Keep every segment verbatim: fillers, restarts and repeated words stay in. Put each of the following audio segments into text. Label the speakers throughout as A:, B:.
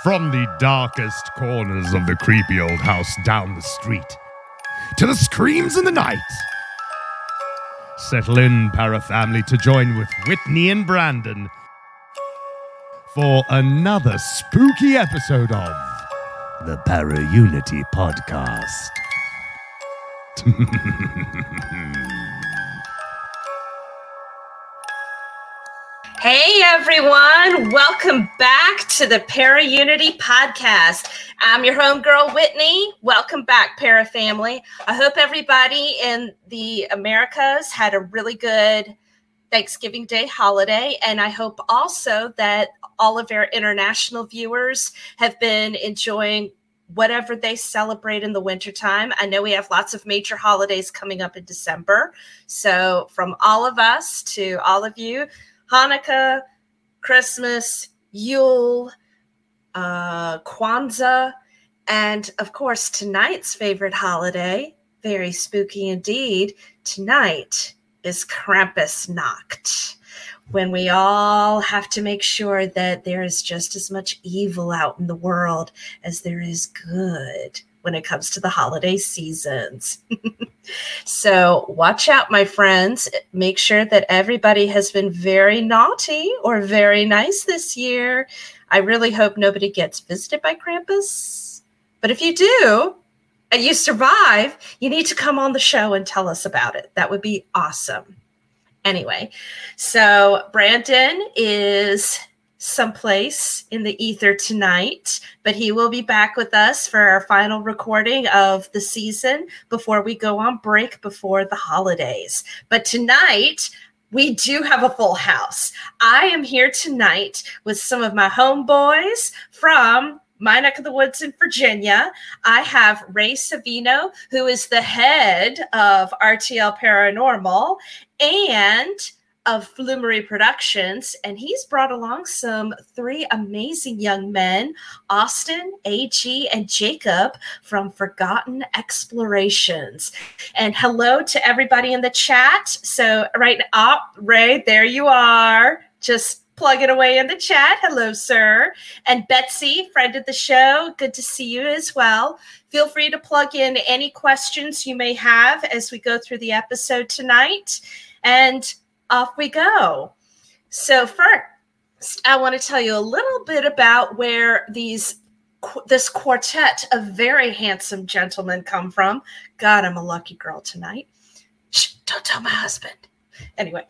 A: From the darkest corners of the creepy old house down the street to the screams in the night. Settle in, Parafamily, to join with Whitney and Brandon for another spooky episode of the Para-Unity Podcast.
B: Hey everyone, welcome back to the Para-Unity Podcast. I'm your homegirl Whitney. Welcome back, Para Family. I hope everybody in the Americas had a really good Thanksgiving Day holiday, and I hope also that all of our international viewers have been enjoying whatever they celebrate in the wintertime. I know we have lots of major holidays coming up in December, so from all of us to all of you, Hanukkah, Christmas, Yule, uh, Kwanzaa, and of course tonight's favorite holiday, very spooky indeed, tonight is Krampusnacht, when we all have to make sure that there is just as much evil out in the world as there is good when it comes to the holiday seasons. So watch out, my friends. Make sure that everybody has been very naughty or very nice this year. I really hope nobody gets visited by Krampus. But if you do, and you survive, you need to come on the show and tell us about it. That would be awesome. Anyway, so Brandon is someplace in the ether tonight, but he will be back with us for our final recording of the season before we go on break before the holidays. But tonight, we do have a full house. I am here tonight with some of my homeboys from my neck of the woods in Virginia. I have Ray Savino, who is the head of R T L Paranormal and of Flumery Productions, and he's brought along some three amazing young men, Austin, A G, and Jacob from Forgotten Explorations. And hello to everybody in the chat. So right up, Ray, there you are. Just plug it away in the chat. Hello, sir. And Betsy, friend of the show, good to see you as well. Feel free to plug in any questions you may have as we go through the episode tonight. And off we go. So first, I want to tell you a little bit about where these this quartet of very handsome gentlemen come from. God, I'm a lucky girl tonight. Shh, don't tell my husband. Anyway,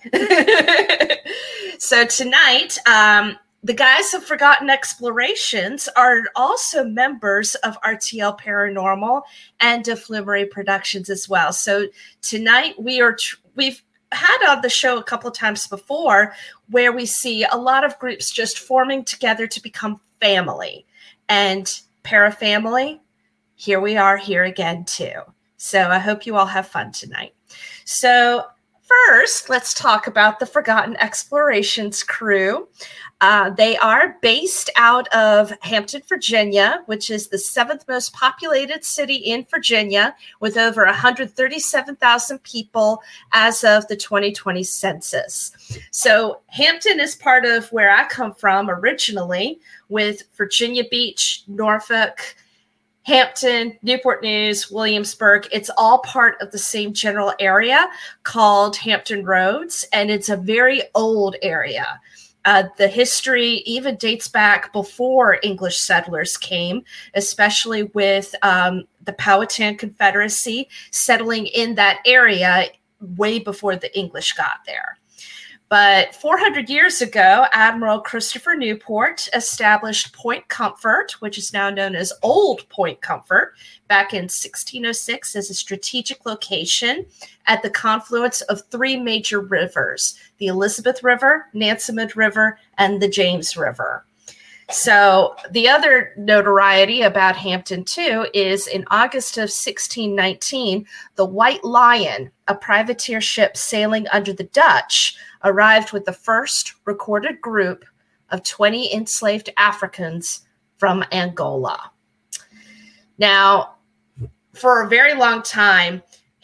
B: so tonight, um, the guys of Forgotten Explorations are also members of R T L Paranormal and of Flumery Productions as well. So tonight we are tr- we've had on the show a couple of times before where we see a lot of groups just forming together to become family. And Parafamily, here we are here again too. So I hope you all have fun tonight. So first, let's talk about the Forgotten Explorations crew. Uh, they are based out of Hampton, Virginia, which is the seventh most populated city in Virginia, with over one hundred thirty-seven thousand people as of the twenty twenty census. So Hampton is part of where I come from originally, with Virginia Beach, Norfolk, Hampton, Newport News, Williamsburg. It's all part of the same general area called Hampton Roads, and it's a very old area. Uh, the history even dates back before English settlers came, especially with um, the Powhatan Confederacy settling in that area way before the English got there. But four hundred years ago, Admiral Christopher Newport established Point Comfort, which is now known as Old Point Comfort, back in sixteen oh six as a strategic location at the confluence of three major rivers, the Elizabeth River, Nansemond River, and the James River. So the other notoriety about Hampton, too, is in August of sixteen nineteen, the White Lion, a privateer ship sailing under the Dutch, arrived with the first recorded group of twenty enslaved Africans from Angola. Now, for a very long time,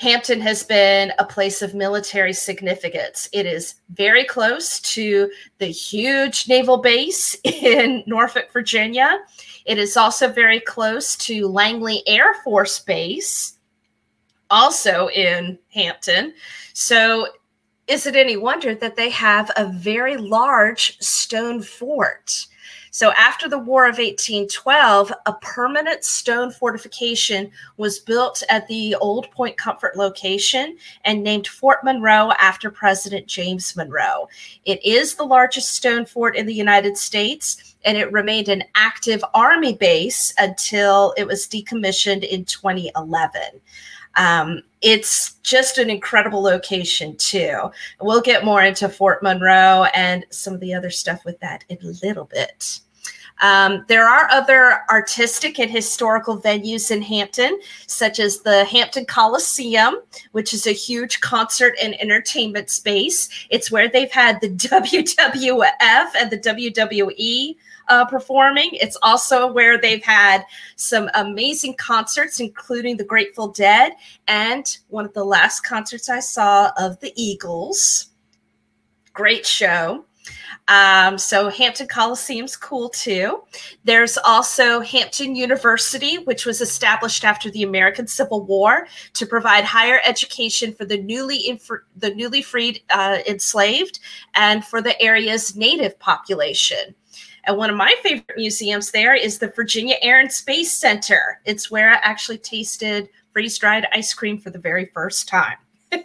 B: Hampton has been a place of military significance. It is very close to the huge naval base in Norfolk, Virginia. It is also very close to Langley Air Force Base, also in Hampton. So is it any wonder that they have a very large stone fort? So after the War of eighteen twelve, a permanent stone fortification was built at the Old Point Comfort location and named Fort Monroe after President James Monroe. It is the largest stone fort in the United States, and it remained an active Army base until it was decommissioned in twenty eleven. Um, it's just an incredible location, too. We'll get more into Fort Monroe and some of the other stuff with that in a little bit. Um, there are other artistic and historical venues in Hampton, such as the Hampton Coliseum, which is a huge concert and entertainment space. It's where they've had the W W F and the W W E Uh, performing. It's also where they've had some amazing concerts, including the Grateful Dead, and one of the last concerts I saw of the Eagles. Great show. Um, so Hampton Coliseum's cool too. There's also Hampton University, which was established after the American Civil War to provide higher education for the newly inf- the newly freed uh, enslaved and for the area's native population. And one of my favorite museums there is the Virginia Air and Space Center. It's where I actually tasted freeze-dried ice cream for the very first time.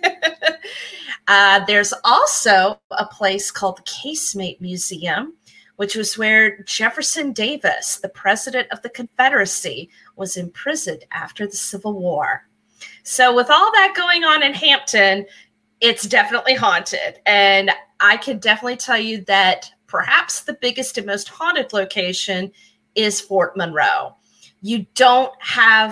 B: uh, there's also a place called the Casemate Museum, which was where Jefferson Davis, the president of the Confederacy, was imprisoned after the Civil War. So with all that going on in Hampton, it's definitely haunted. And I can definitely tell you that perhaps the biggest and most haunted location is Fort Monroe. You don't have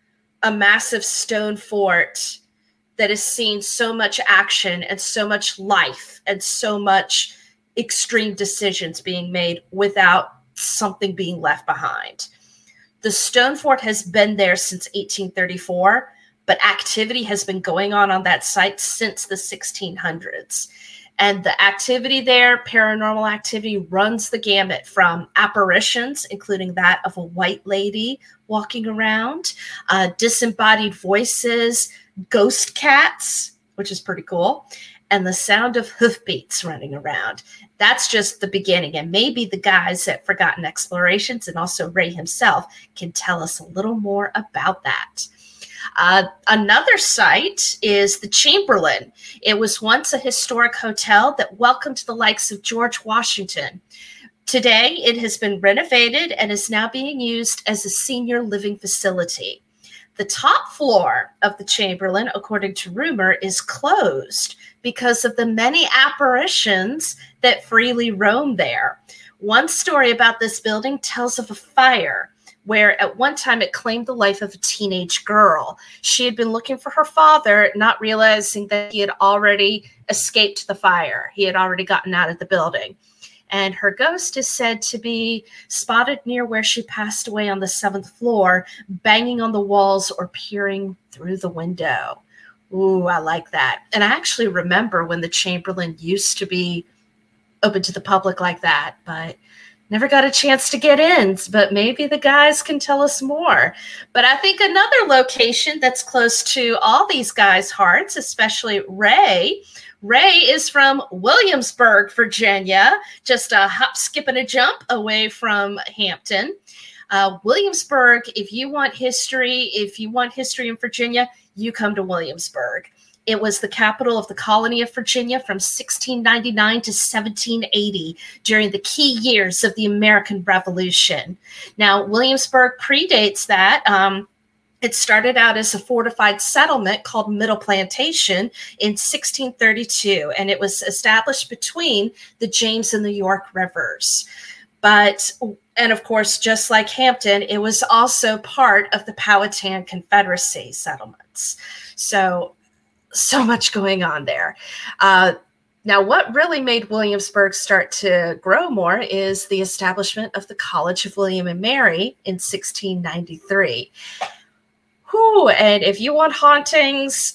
B: a massive stone fort that has seen so much action and so much life and so much extreme decisions being made without something being left behind. The stone fort has been there since eighteen thirty-four, but activity has been going on on that site since the sixteen hundreds. And the activity there, paranormal activity, runs the gamut from apparitions, including that of a white lady walking around, uh, disembodied voices, ghost cats, which is pretty cool, and the sound of hoofbeats running around. That's just the beginning. And maybe the guys at Forgotten Explorations and also Ray himself can tell us a little more about that. Uh, another site is the Chamberlain. It was once a historic hotel that welcomed the likes of George Washington. Today, it has been renovated and is now being used as a senior living facility. The top floor of the Chamberlain, according to rumor, is closed because of the many apparitions that freely roam there. One story about this building tells of a fire where at one time it claimed the life of a teenage girl. She had been looking for her father, not realizing that he had already escaped the fire. He had already gotten out of the building. And her ghost is said to be spotted near where she passed away on the seventh floor, banging on the walls or peering through the window. Ooh, I like that. And I actually remember when the Chamberlain used to be open to the public like that, but never got a chance to get in, but maybe the guys can tell us more. But I think another location that's close to all these guys' hearts, especially Ray, Ray is from Williamsburg, Virginia, just a hop, skip, and a jump away from Hampton. Uh, Williamsburg, if you want history, if you want history in Virginia, you come to Williamsburg. It was the capital of the colony of Virginia from sixteen ninety-nine to seventeen eighty during the key years of the American Revolution. Now, Williamsburg predates that. Um, it started out as a fortified settlement called Middle Plantation in sixteen thirty-two, and it was established between the James and the York Rivers. But, and of course, just like Hampton, it was also part of the Powhatan Confederacy settlements. So, so much going on there. Uh, now, what really made Williamsburg start to grow more is the establishment of the College of William and Mary in sixteen ninety-three. Whew, and if you want hauntings,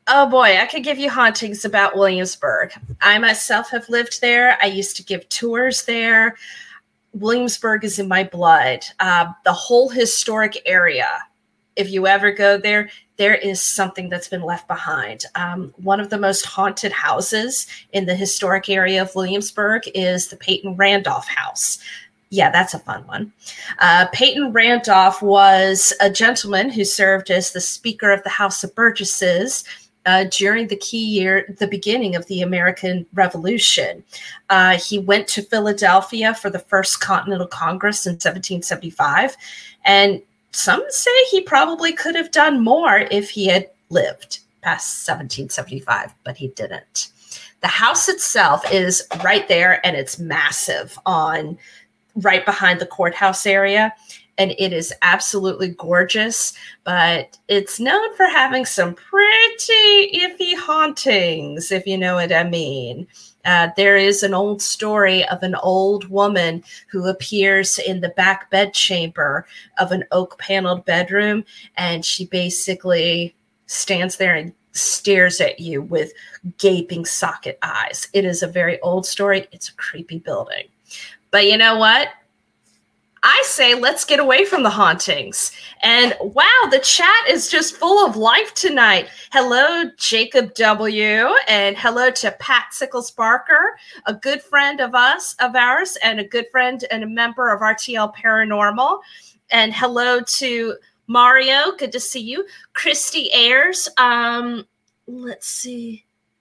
B: Oh boy, I could give you hauntings about Williamsburg. I myself have lived there. I used to give tours there. Williamsburg is in my blood. Uh, the whole historic area, if you ever go there, there is something that's been left behind. Um, one of the most haunted houses in the historic area of Williamsburg is the Peyton Randolph House. Yeah, that's a fun one. Uh, Peyton Randolph was a gentleman who served as the Speaker of the House of Burgesses Uh, during the key year, the beginning of the American Revolution. Uh, he went to Philadelphia for the First Continental Congress in seventeen seventy-five. And some say he probably could have done more if he had lived past seventeen seventy-five, but he didn't. The house itself is right there, and it's massive on right behind the courthouse area. And it is absolutely gorgeous, but it's known for having some pretty iffy hauntings, if you know what I mean. Uh, there is an old story of an old woman who appears in the back bedchamber of an oak-paneled bedroom, and she basically stands there and stares at you with gaping socket eyes. It is a very old story. It's a creepy building. But you know what? I say, let's get away from the hauntings. And wow, the chat is just full of life tonight. Hello, Jacob W. And hello to Pat Sickles Barker, a good friend of us, of ours, and a good friend and a member of R T L Paranormal. And hello to Mario. Good to see you. Christy Ayers. Um, let's see.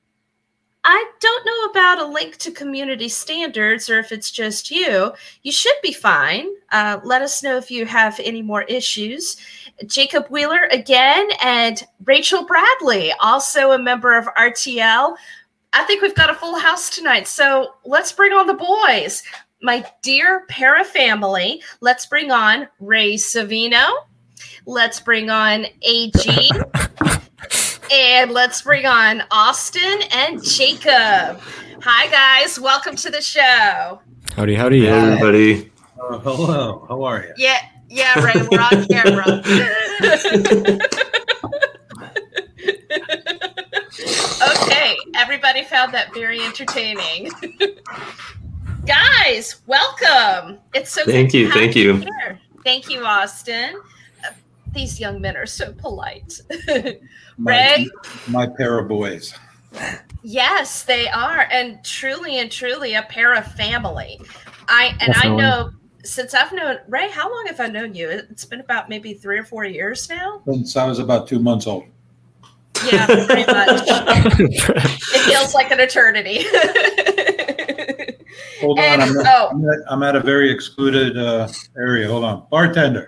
B: I don't know about a link to community standards or if it's just you. You should be fine. Uh, let us know if you have any more issues. Jacob Wheeler again, and Rachel Bradley, also a member of R T L. I think we've got a full house tonight, so let's bring on the boys. My dear para family, let's bring on Ray Savino. Let's bring on A G. And let's bring on Austin and Jacob. Hi, guys. Welcome to the show.
C: Howdy, howdy.
D: Hey, everybody.
E: Uh, hello. How are you?
B: Yeah, yeah, Ray. We're on camera. Okay. Everybody found that very entertaining. Guys, welcome. It's so
D: Thank
B: good
D: you.
B: to have
D: Thank you.
B: here. Thank you, Austin. Uh, these young men are so polite. Ray?
E: My, my pair of boys.
B: Yes, they are. And truly and truly a pair of family. I and
C: Definitely.
B: I know since I've known Ray, how long have I known you? It's been about maybe three or four years now.
E: Since I was about two months old.
B: Yeah, pretty much. It feels like an eternity.
E: Hold on.
B: And-
E: I'm, at,
B: oh.
E: I'm, at, I'm at a very excluded uh, area. Hold on. Bartender.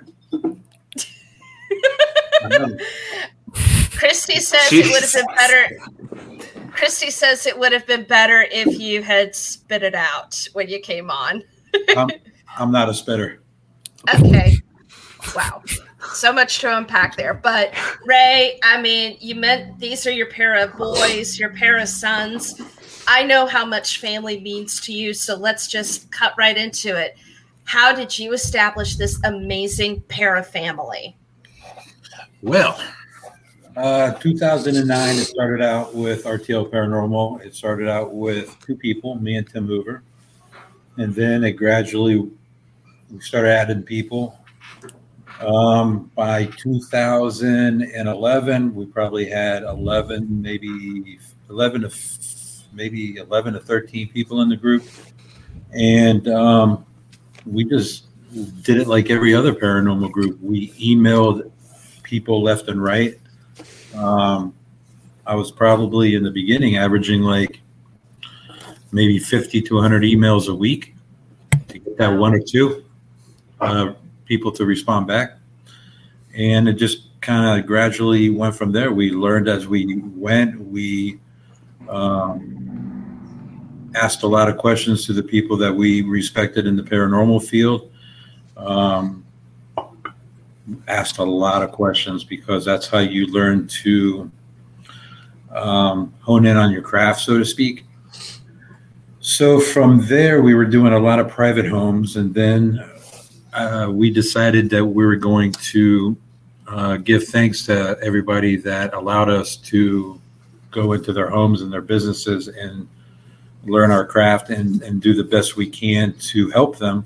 B: Christy says
D: Jesus.
B: it would have been better. Christy says it would have been better if you had spit it out when you came on.
E: I'm, I'm not a spitter.
B: Okay. Wow. So much to unpack there. But Ray, I mean, you meant these are your pair of boys, your pair of sons. I know how much family means to you, so let's just cut right into it. How did you establish this amazing pair of family?
E: Well, uh, two thousand nine, it started out with R T L Paranormal. It started out with two people, me and Tim Hoover. And then it gradually, we started adding people. Um, by two thousand eleven, we probably had eleven, maybe eleven to maybe eleven to thirteen people in the group. And um, we just did it like every other paranormal group. We emailed people left and right. Um, I was probably in the beginning averaging like maybe fifty to one hundred emails a week to get that one or two uh, people to respond back. And it just kind of gradually went from there. We learned as we went. We um, asked a lot of questions to the people that we respected in the paranormal field. Um, asked a lot of questions because that's how you learn to um, hone in on your craft, so to speak. So from there, we were doing a lot of private homes, and then uh, we decided that we were going to uh, give thanks to everybody that allowed us to go into their homes and their businesses and learn our craft and, and do the best we can to help them.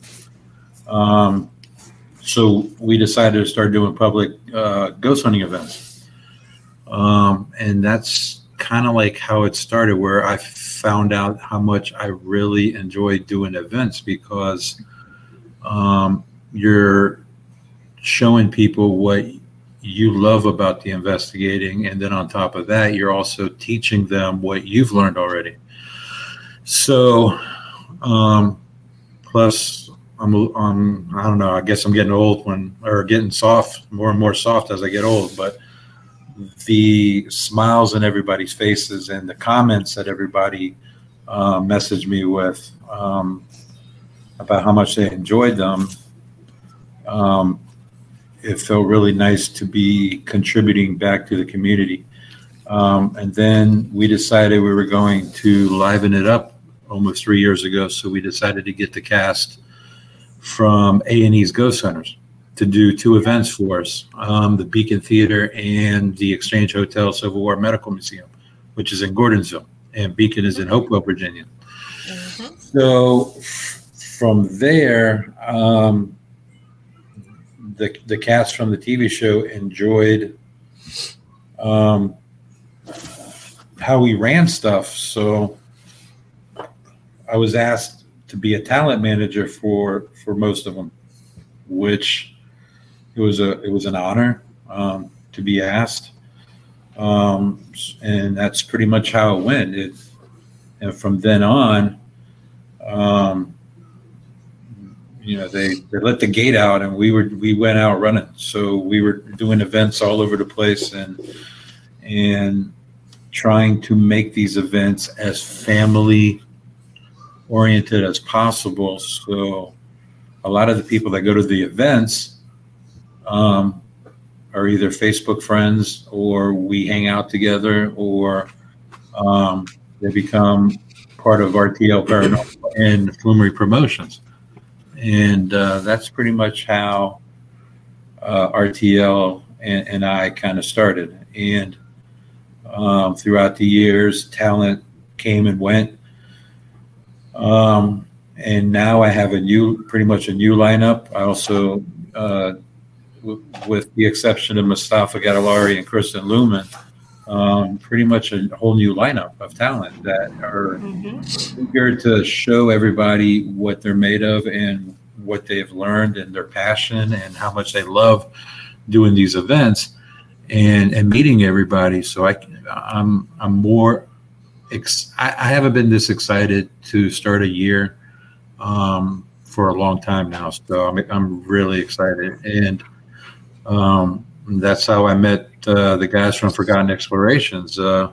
E: Um, so we decided to start doing public uh, ghost hunting events. Um, and that's kind of like how it started, where I found out how much I really enjoy doing events, because um, you're showing people what you love about the investigating. And then on top of that, you're also teaching them what you've learned already. So, um, plus I'm, I'm, I don't know, I guess I'm getting old when, or getting soft, more and more soft as I get old, but the smiles on everybody's faces and the comments that everybody uh, messaged me with um, about how much they enjoyed them, um, it felt really nice to be contributing back to the community. Um, and then we decided we were going to liven it up almost three years ago. So we decided to get the cast from A and E's Ghost Hunters to do two events for us, um, the Beacon Theater and the Exchange Hotel Civil War Medical Museum, which is in Gordonsville, and Beacon is in Hopewell, Virginia. Mm-hmm. So from there, um, the the cast from the T V show enjoyed um, how we ran stuff. So I was asked to be a talent manager for, for most of them, which it was a it was an honor um, to be asked, um, and that's pretty much how it went. It, and from then on, um, you know, they, they let the gate out, and we were we went out running. So we were doing events all over the place, and and trying to make these events as family oriented as possible. So a lot of the people that go to the events um, are either Facebook friends, or we hang out together, or um, they become part of R T L Paranormal and Flumery Promotions. And uh, that's pretty much how uh, R T L and, and I kind of started. And um, throughout the years, talent came and went. Um, and now I have a new, pretty much a new lineup. I also, uh, w- with the exception of Mustafa Gadalari and Kristen Lumen, um, pretty much a whole new lineup of talent that are mm-hmm. eager to show everybody what they're made of and what they've learned and their passion and how much they love doing these events and, and meeting everybody. So I, I'm, I'm more, ex- I, I haven't been this excited to start a year um, for a long time now. So I'm, I'm really excited. And um, that's how I met uh, the guys from Forgotten Explorations. Uh,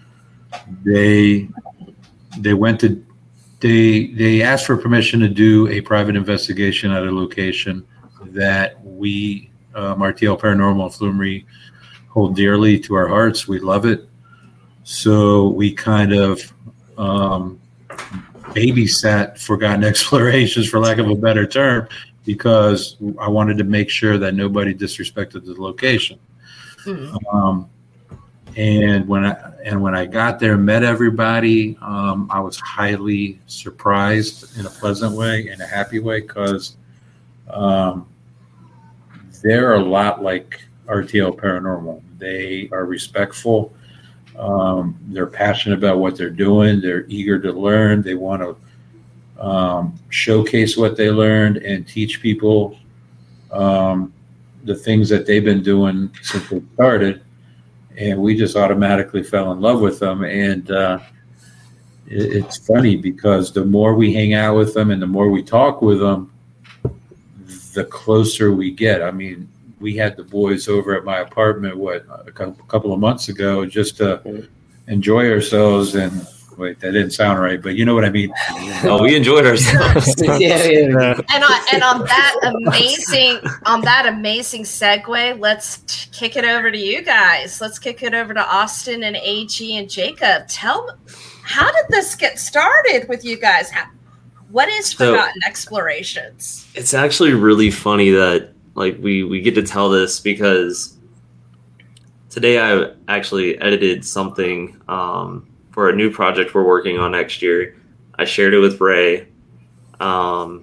E: they, they went to, They they asked for permission to do a private investigation at a location that we, um, R T L Paranormal and Flumery, hold dearly to our hearts. We love it. So we kind of um, babysat Forgotten Explorations, for lack of a better term, because I wanted to make sure that nobody disrespected the location. Mm-hmm. Um, And when I and when I got there, met everybody, um, I was highly surprised in a pleasant way, in a happy way, because um, they're a lot like R T L Paranormal. They are respectful. Um, they're passionate about what they're doing. They're eager to learn. They want to um, showcase what they learned and teach people um, the things that they've been doing since they started. And we just automatically fell in love with them. And uh, it, it's funny because the more we hang out with them and the more we talk with them, the closer we get. I mean, we had the boys over at my apartment, what, a couple of months ago, just to enjoy ourselves. And wait, that didn't sound right, but you know what I mean?
C: Oh, we enjoyed ourselves.
B: yeah, yeah. And on, and on that amazing, on that amazing segue, let's t- kick it over to you guys. Let's kick it over to Austin and A G and Jacob. Tell, how did this get started with you guys? How, what is Forgotten so, Explorations?
C: It's actually really funny that like we we get to tell this, because today I actually edited something um, for a new project we're working on next year. I shared it with Ray. Um,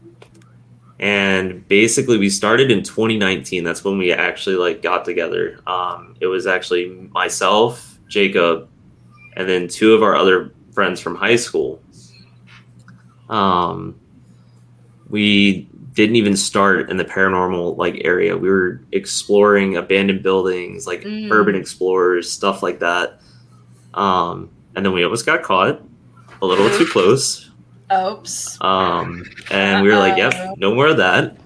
C: and basically we started in twenty nineteen. That's when we actually like got together. Um, it was actually myself, Jacob, and then two of our other friends from high school. Um, we didn't even start in the paranormal like area. We were exploring abandoned buildings, like mm. urban explorers, stuff like that. Um, and then we almost got caught a little too close.
B: Oops.
C: Um, and we were like, yep, no more of that.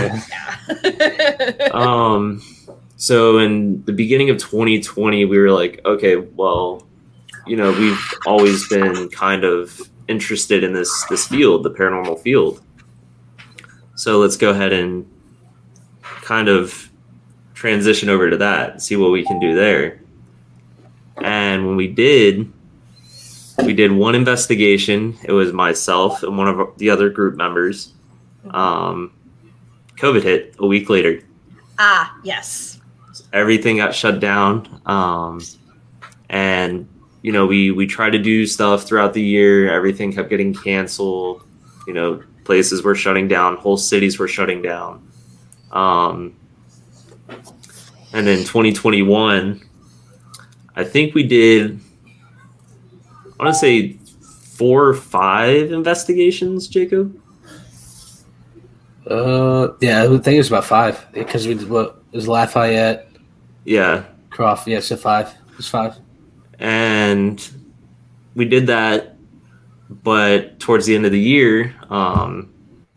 C: um, so in the beginning of twenty twenty, we were like, okay, well, you know, we've always been kind of interested in this, this field, the paranormal field. So let's go ahead and kind of transition over to that, see what we can do there. And when we did, we did one investigation. It was myself and one of the other group members. Um, COVID hit a week later.
B: Ah, yes.
C: Everything got shut down. Um, and, you know, we, we tried to do stuff throughout the year. Everything kept getting canceled. You know, places were shutting down. Whole cities were shutting down. Um, and then twenty twenty-one, I think we did, I want to say four or five investigations, Jacob?
D: Uh, yeah, I think it was about five. Because we did what? It was Lafayette.
C: Yeah.
D: Croft, yeah, so five. It was five.
C: And we did that. But towards the end of the year, um,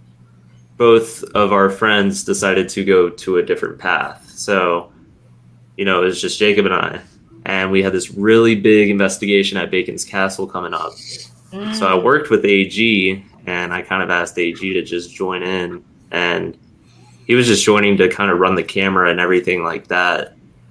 C: both of our friends decided to go to a different path. So, you know, it was just Jacob and I. And we had this really big investigation at Bacon's Castle coming up. Mm. So I worked with A G, and I kind of asked A G to just join in. And he was just joining to kind of run the camera and everything like that.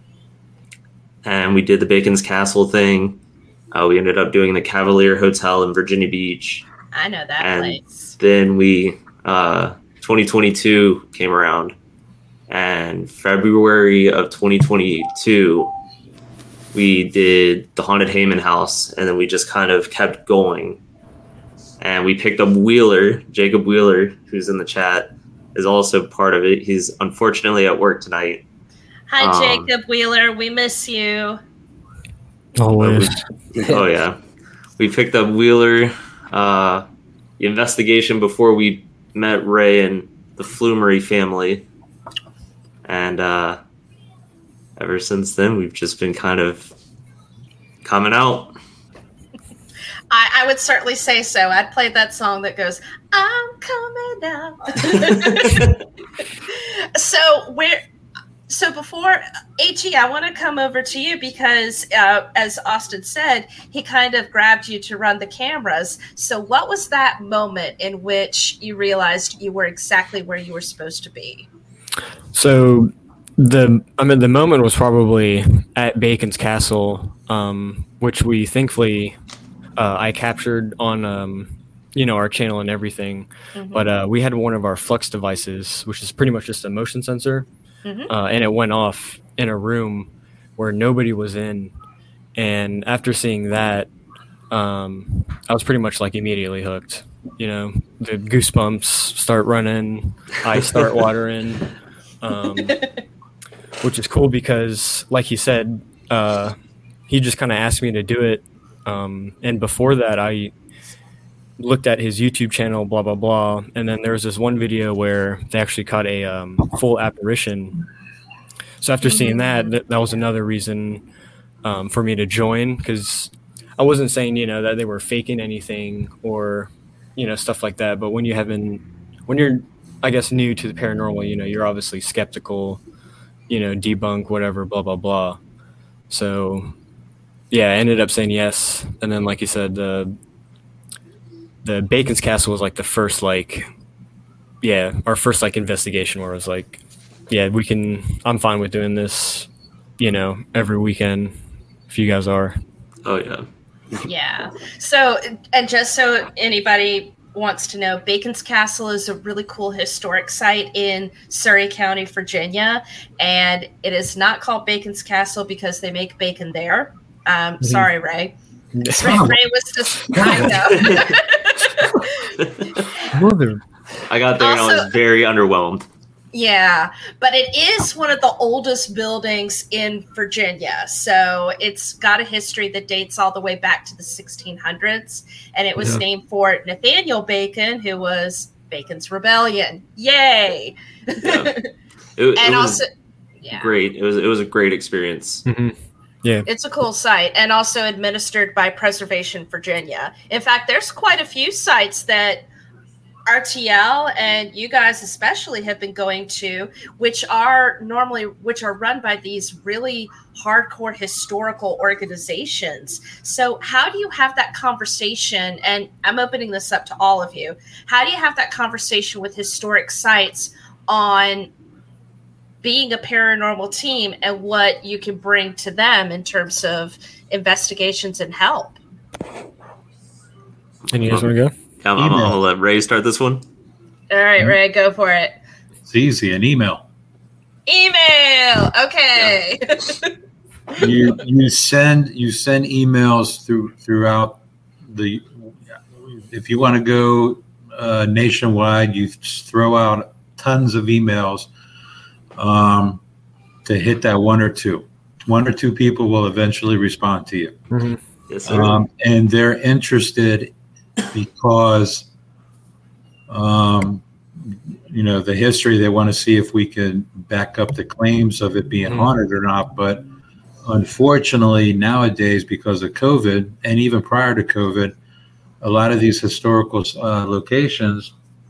C: And we did the Bacon's Castle thing. Uh, we ended up doing the Cavalier Hotel in Virginia Beach.
B: I know that
C: and
B: place.
C: Then we, uh, twenty twenty-two came around, and February of twenty twenty-two, we did the Haunted Heyman House, and then we just kind of kept going. And we picked up Wheeler, Jacob Wheeler, who's in the chat, is also part of it. He's unfortunately at work tonight.
B: Hi,
C: um,
B: Jacob Wheeler. We miss you.
D: Always.
C: Oh, yeah. We picked up Wheeler, uh, the investigation before we met Ray and the Flumery family. And uh, ever since then, we've just been kind of coming out.
B: I, I would certainly say so. I'd play that song that goes, I'm coming out. so we're... So before, A G, I want to come over to you because, uh, as Austin said, he kind of grabbed you to run the cameras. So what was that moment in which you realized you were exactly where you were supposed to be?
F: So the I mean, the moment was probably at Bacon's Castle, um, which we thankfully uh, I captured on um, you know our channel and everything. Mm-hmm. But uh, we had one of our Flux devices, which is pretty much just a motion sensor. Mm-hmm. Uh, and it went off in a room where nobody was in. And after seeing that, um, I was pretty much like immediately hooked. You know, the goosebumps start running, eyes start watering, um, which is cool because, like he said, uh, he just kind of asked me to do it. Um, and before that, I looked at his YouTube channel, blah, blah, blah. And then there was this one video where they actually caught a um, full apparition. So after seeing that, th- that was another reason um, for me to join, because I wasn't saying, you know, that they were faking anything or, you know, stuff like that. But when you haven't, when you're, I guess, new to the paranormal, you know, you're obviously skeptical, you know, debunk, whatever, blah, blah, blah. So, yeah, I ended up saying yes. And then, like you said, the the Bacon's Castle was like the first, like, yeah, our first like investigation where it was like, yeah, we can, I'm fine with doing this, you know, every weekend if you guys are.
C: Oh, yeah.
B: Yeah. So, and just so anybody wants to know, Bacon's Castle is a really cool historic site in Surrey County, Virginia, and it is not called Bacon's Castle because they make bacon there. Um, mm-hmm. Sorry, Ray. Ray, Ray was just kind
C: of. I got there also, and I was very underwhelmed.
B: Yeah, but it is one of the oldest buildings in Virginia. So it's got a history that dates all the way back to the sixteen hundreds. And it was yeah. named for Nathaniel Bacon, who was Bacon's Rebellion. Yay!
C: Yeah. It, and it was also, yeah. great. It was, it was a great experience.
F: Mm-hmm. Yeah.
B: It's a cool site, and also administered by Preservation Virginia. In fact, there's quite a few sites that R T L and you guys especially have been going to, which are normally, which are run by these really hardcore historical organizations. So how do you have that conversation? And I'm opening this up to all of you. How do you have that conversation with historic sites on being a paranormal team and what you can bring to them in terms of investigations and help?
F: And you guys want to go?
C: I'm, I'm going to let Ray start this one.
B: All right, Ray, go for it.
E: It's easy, an email.
B: Email, okay.
E: Yeah. you you send you send emails through throughout the. If you want to go uh, nationwide, you throw out tons of emails um, to hit that one or two. One or two people will eventually respond to you.
F: Mm-hmm.
C: Yes, sir.
E: Um, and they're interested because, um, you know, the history, they want to see if we can back up the claims of it being mm-hmm. haunted or not. But unfortunately, nowadays, because of COVID, and even prior to COVID, a lot of these historical uh, locations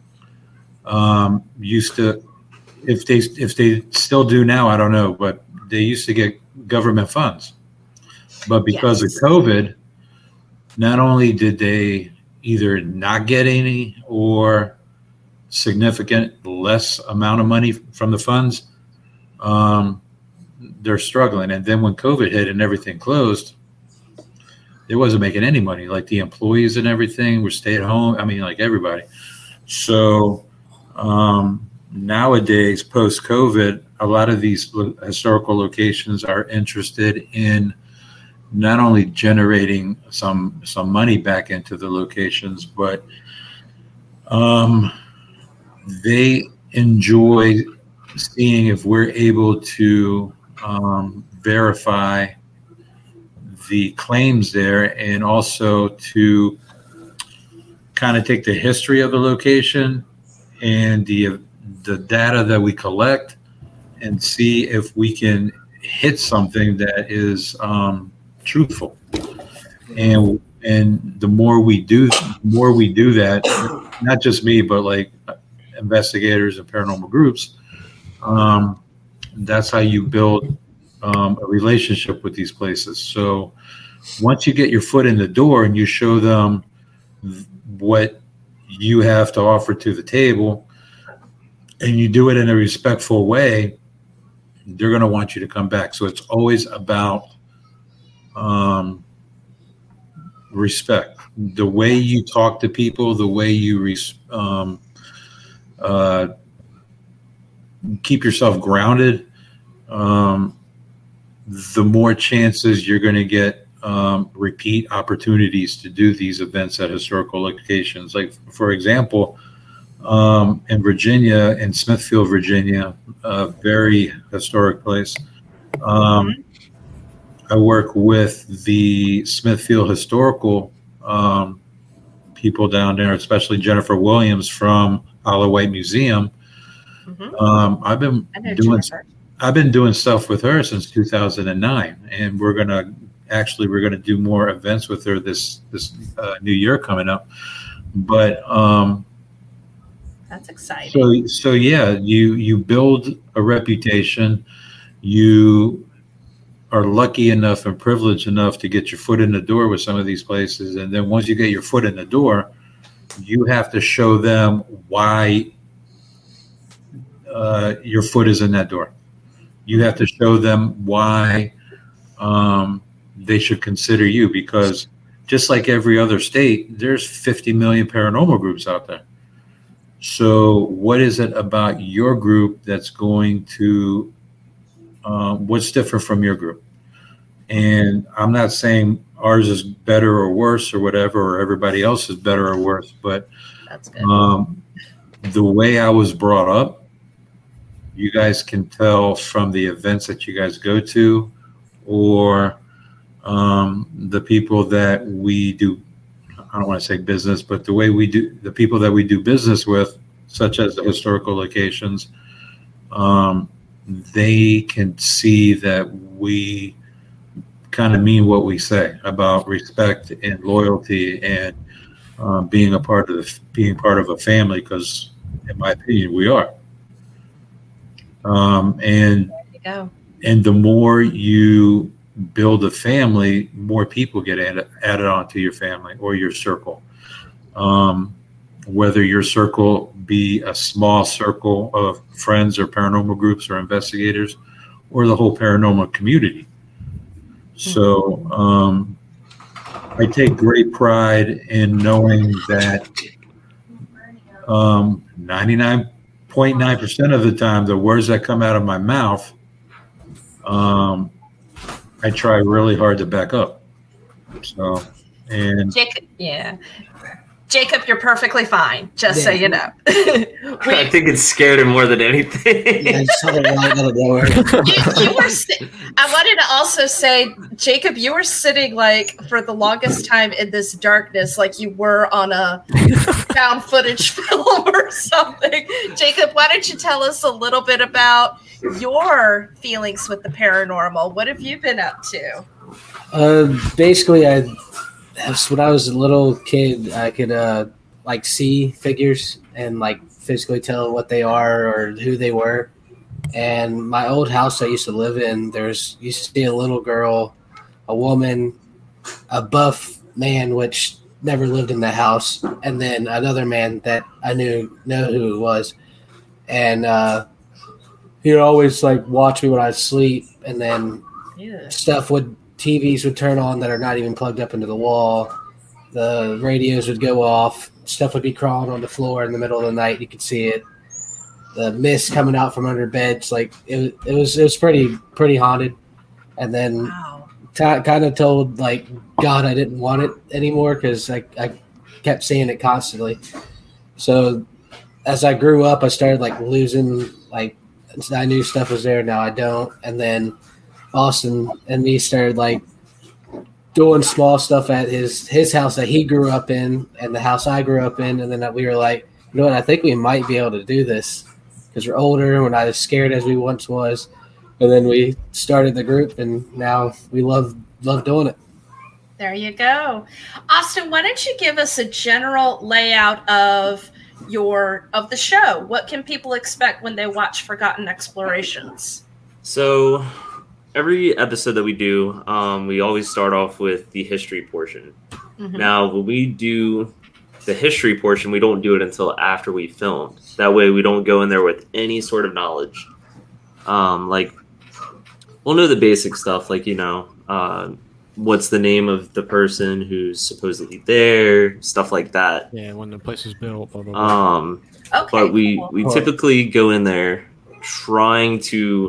E: um, used to, if they if they still do now, I don't know, but they used to get government funds. But because yes. of COVID, not only did they either not get any or significant less amount of money from the funds, um, they're struggling. And then when COVID hit and everything closed, they wasn't making any money. Like the employees and everything were stay at home. I mean, like everybody. So um, nowadays, post-COVID, a lot of these lo- historical locations are interested in not only generating some some money back into the locations, but um, they enjoy seeing if we're able to um, verify the claims there, and also to kind of take the history of the location and the the data that we collect and see if we can hit something that is um, truthful. And and the more we do, the more we do that, not just me, but like investigators and paranormal groups, um, that's how you build um, a relationship with these places. So once you get your foot in the door and you show them what you have to offer to the table, and you do it in a respectful way, they're going to want you to come back. So it's always about um, respect. The way you talk to people, the way you res- um, uh, keep yourself grounded, um, the more chances you're going to get um, repeat opportunities to do these events at historical locations. Like, for example, um, in Virginia, in Smithfield, Virginia, a very historic place, um, I work with the Smithfield Historical um, people down there, especially Jennifer Williams from Isle of Wight Museum. Mm-hmm. Um, I've been doing Jennifer. I've been doing stuff with her since two thousand nine, and we're gonna actually we're gonna do more events with her this this uh, new year coming up. But um,
B: that's exciting.
E: So so yeah, you you build a reputation. You are lucky enough and privileged enough to get your foot in the door with some of these places, and then once you get your foot in the door, you have to show them why uh, your foot is in that door. You have to show them why um, they should consider you, because just like every other state, there's fifty million paranormal groups out there. So what is it about your group that's going to, um, what's different from your group? And I'm not saying ours is better or worse or whatever, or everybody else is better or worse, but
B: That's good.
E: um, the way I was brought up, you guys can tell from the events that you guys go to, or um, the people that we do, I don't want to say business, but the way we do, the people that we do business with, such as the historical locations, um, they can see that we kind of mean what we say about respect and loyalty and um, being a part of the, being part of a family, because in my opinion, we are. Um, and
B: There you go.
E: and the more you build a family, more people get added, added onto your family or your circle. Um, whether your circle be a small circle of friends or paranormal groups or investigators, or the whole paranormal community. So um, I take great pride in knowing that um, ninety-nine point nine percent of the time, the words that come out of my mouth, um, I try really hard to back up. So, and
B: Jacob, yeah. Jacob, you're perfectly fine, just so
D: Yeah.
B: you know.
C: I think it scared him more than anything.
D: Yeah, I saw the light out of nowhere.
B: you, you were si- I wanted to also say, Jacob, you were sitting like for the longest time in this darkness, like you were on a found footage film or something. Jacob, why don't you tell us a little bit about your feelings with the paranormal? What have you been up to?
D: Uh, basically, I when I was a little kid, I could uh, like see figures and like physically tell what they are or who they were. And my old house I used to live in, there's used to be a little girl, a woman, a buff man, which never lived in the house, and then another man that I knew know who it was. And uh, he'd always like watch me when I'd sleep, and then
B: Yeah.
D: stuff would T Vs would turn on that are not even plugged up into the wall. The radios would go off. Stuff would be crawling on the floor in the middle of the night. You could see it. The mist coming out from under beds, like it was. It was. It was pretty pretty haunted. And then
B: Wow.
D: t- kind of told like God I didn't want it anymore because I I kept seeing it constantly. So as I grew up, I started like losing like I knew stuff was there. Now I don't. And then Austin and me started like doing small stuff at his his house that he grew up in and the house I grew up in, and then we were like, you know what, I think we might be able to do this because we're older and we're not as scared as we once was. And then we started the group, and now we love love doing it.
B: There you go. Austin, why don't you give us a general layout of your of the show? What can people expect when they watch Forgotten Explorations?
C: So every episode that we do, um, we always start off with the history portion.
B: Mhm.
C: Now, when we do the history portion, we don't do it until after we filmed. That way we don't go in there with any sort of knowledge. Um, like, we'll know the basic stuff, like, you know, uh, what's the name of the person who's supposedly there, stuff like that.
F: Yeah, when the place was built, blah, blah, blah.
C: Um,
B: Okay.
C: but we,
B: cool.
C: we typically go in there trying to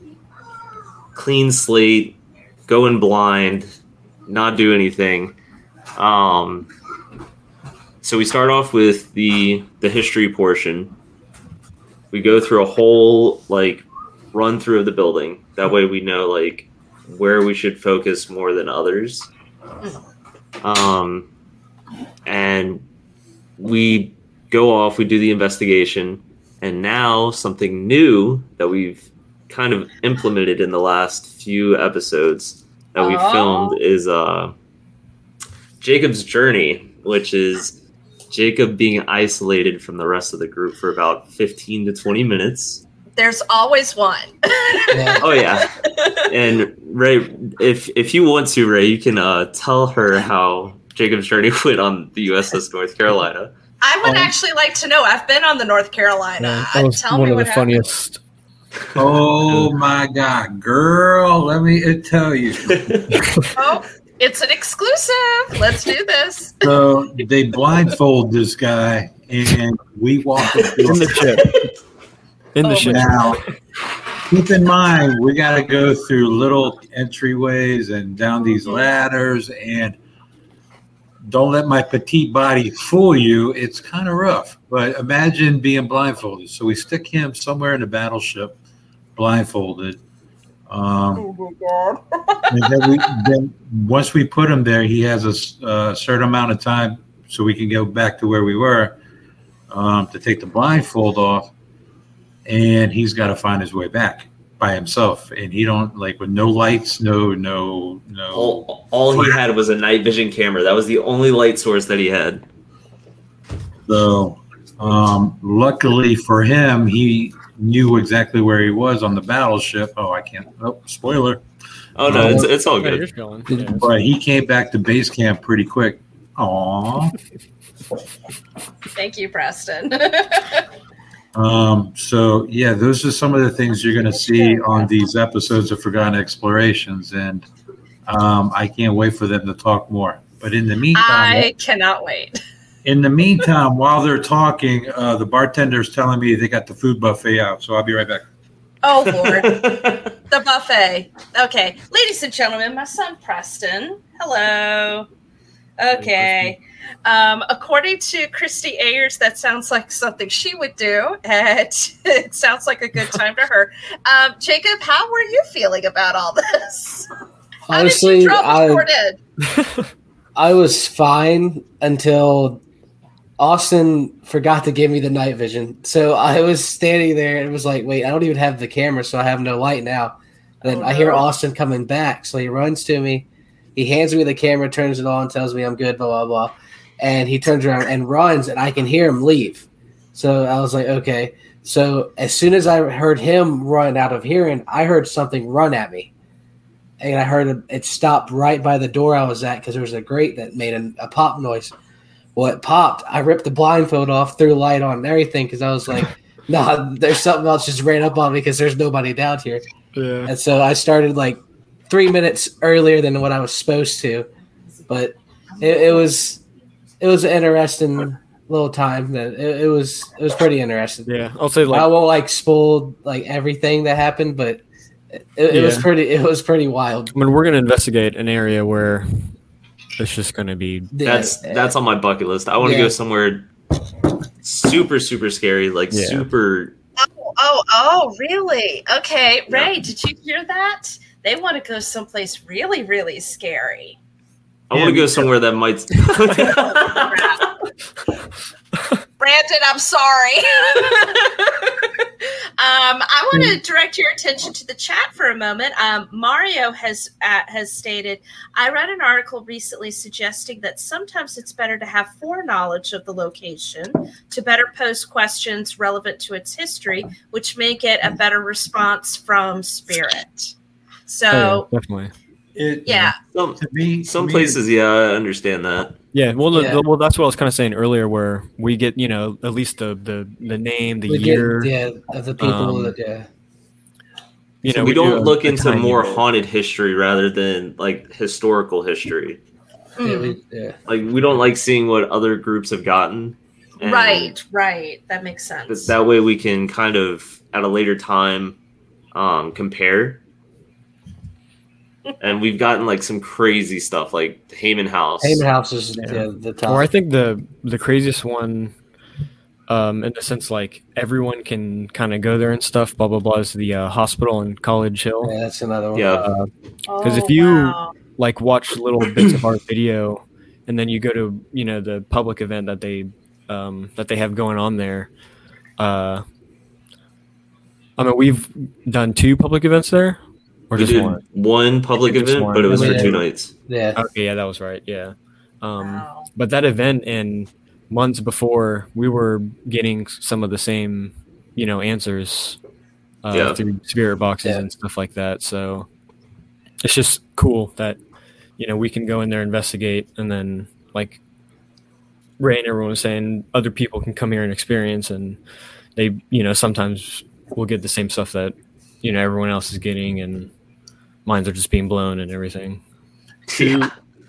C: clean slate, go in blind, not do anything. Um, so we start off with the the history portion. We go through a whole like run through of the building. That way we know like where we should focus more than others. Um, and we go off, we do the investigation, and now something new that we've kind of implemented in the last few episodes that we
B: Oh.
C: filmed is uh, Jacob's journey, which is Jacob being isolated from the rest of the group for about fifteen to twenty minutes.
B: There's always one.
D: Yeah.
C: Oh yeah. And Ray, if if you want to, Ray, you can uh, tell her how Jacob's journey went on the U S S North Carolina.
B: I would
D: Um,
B: actually like to know. I've been on the North Carolina.
F: Yeah,
B: Uh,
F: that was
B: Tell
F: one
B: me
F: of
B: what
F: the
B: happened.
F: funniest.
E: oh my God, girl, let me tell you.
B: Oh, It's an exclusive. Let's do this.
E: So they blindfold this guy, and we walk up to
F: In the ship. In the
B: Oh,
F: ship.
E: Now, keep in mind, we got to go through little entryways and down these ladders, and don't let my petite body fool you. It's kind of rough, but imagine being blindfolded. So we stick him somewhere in the battleship, blindfolded. Um,
B: Oh my God.
E: and then, we, then once we put him there, he has a s- a certain amount of time so we can go back to where we were um, to take the blindfold off, and he's got to find his way back by himself. And he don't like with no lights, no, no, no.
C: All, all he had was a night vision camera. That was the only light source that he had.
E: So, um, luckily for him, he knew exactly where he was on the battleship. Oh, I can't. Oh, spoiler.
C: Oh no, it's it's all
F: Yeah,
C: good.
F: you're going. Yeah, it's-
E: But he came back to base camp pretty quick. Aw.
B: Thank you, Preston.
E: Um, so yeah, those are some of the things you're going to see on these episodes of Forgotten Explorations, and um, I can't wait for them to talk more. But in the meantime,
B: I cannot wait.
E: in the meantime, while they're talking, uh, the bartender's telling me they got the food buffet out. So I'll be right back.
B: Oh, Lord. The buffet. Okay. Ladies and gentlemen, my son Preston. Hello. Okay. Um, according to Christy Ayers, that sounds like something she would do. And it sounds like a good time to her. Um, Jacob, how were you feeling about all this? How
D: Honestly,
B: did you draw
D: I,
B: before it?
D: I was fine until Austin forgot to give me the night vision. So I was standing there and was like, wait, I don't even have the camera, so I have no light now. And then
B: Oh,
D: I hear
B: no.
D: Austin coming back. So he runs to me. He hands me the camera, turns it on, tells me I'm good, blah, blah, blah. And he turns around and runs, and I can hear him leave. So I was like, okay. So as soon as I heard him run out of hearing, I heard something run at me. And I heard it, it stopped right by the door I was at because there was a grate that made a, a pop noise. Well, it popped. I ripped the blindfold off, threw light on and everything because I was like, nah, there's something else just ran up on me because there's nobody down here.
F: Yeah.
D: And so I started like three minutes earlier than what I was supposed to. But it, it was it was an interesting little time. That it, it was it was pretty interesting.
F: Yeah. I'll say
D: I
F: like
D: won't like spoil like everything that happened, but it, it was
F: Yeah.
D: pretty it was pretty wild.
F: I mean, we're gonna investigate an area where it's just gonna be
C: That's that's on my bucket list. I want to
D: Yeah.
C: go somewhere super super scary, like
F: Yeah.
C: super.
B: Oh, oh, oh, really? Okay. Ray, did you hear that? They want to go someplace really, really scary.
C: I want to go somewhere that might.
B: Brandon, I'm sorry. um, I want to direct your attention to the chat for a moment. Um, Mario has uh, has stated, I read an article recently suggesting that sometimes it's better to have foreknowledge of the location to better pose questions relevant to its history, which may get a better response from spirit. So,
F: oh, yeah, definitely.
E: It,
B: yeah.
C: some
E: To me, to
C: some
E: me,
C: places, yeah, I understand that.
F: Yeah. Well, the-
D: Yeah.
F: The, well, that's what I was kind of saying earlier, where we get you know at least the the, the name, the
D: We get-
F: year.
D: yeah, of the people
F: um,
D: that yeah.
F: You know,
C: we,
F: do
C: don't
F: a-
C: look
F: a
C: into
F: tiny
C: more
F: bit.
C: haunted history rather than like historical history.
D: Yeah,
B: Mm.
D: we, yeah.
C: Like we don't like seeing what other groups have gotten. And
B: Right, right. That makes sense.
C: That that way we can kind of at a later time um, compare. And we've gotten like some crazy stuff, like Heyman House.
D: Heyman House is
F: Yeah.
D: yeah, the top.
F: Or I think the the craziest one, um, in the sense like everyone can kind of go there and stuff. Blah blah blah is the uh, hospital in College Hill.
D: yeah, that's another one.
C: Yeah.
F: Because
B: Oh,
F: if you
B: wow.
F: like watch little bits of our video, and then you go to you know the public event that they um, that they have going on there. Uh, I mean, we've done two public events there, or
C: We
F: just
C: did
F: one.
C: one public
F: Just
C: event,
F: one.
C: but it was
D: I
C: for
D: mean,
C: two nights.
D: Yeah.
F: Okay, yeah, that was right. Yeah. Um,
B: Wow.
F: But that event and months before, we were getting some of the same, you know, answers uh,
C: Yeah.
F: through spirit boxes
D: Yeah.
F: and stuff like that. So it's just cool that, you know, we can go in there, investigate, and then, like Ray and everyone was saying, other people can come here and experience, and they, you know, sometimes we'll get the same stuff that, you know, everyone else is getting, and minds are just being blown and everything.
E: to,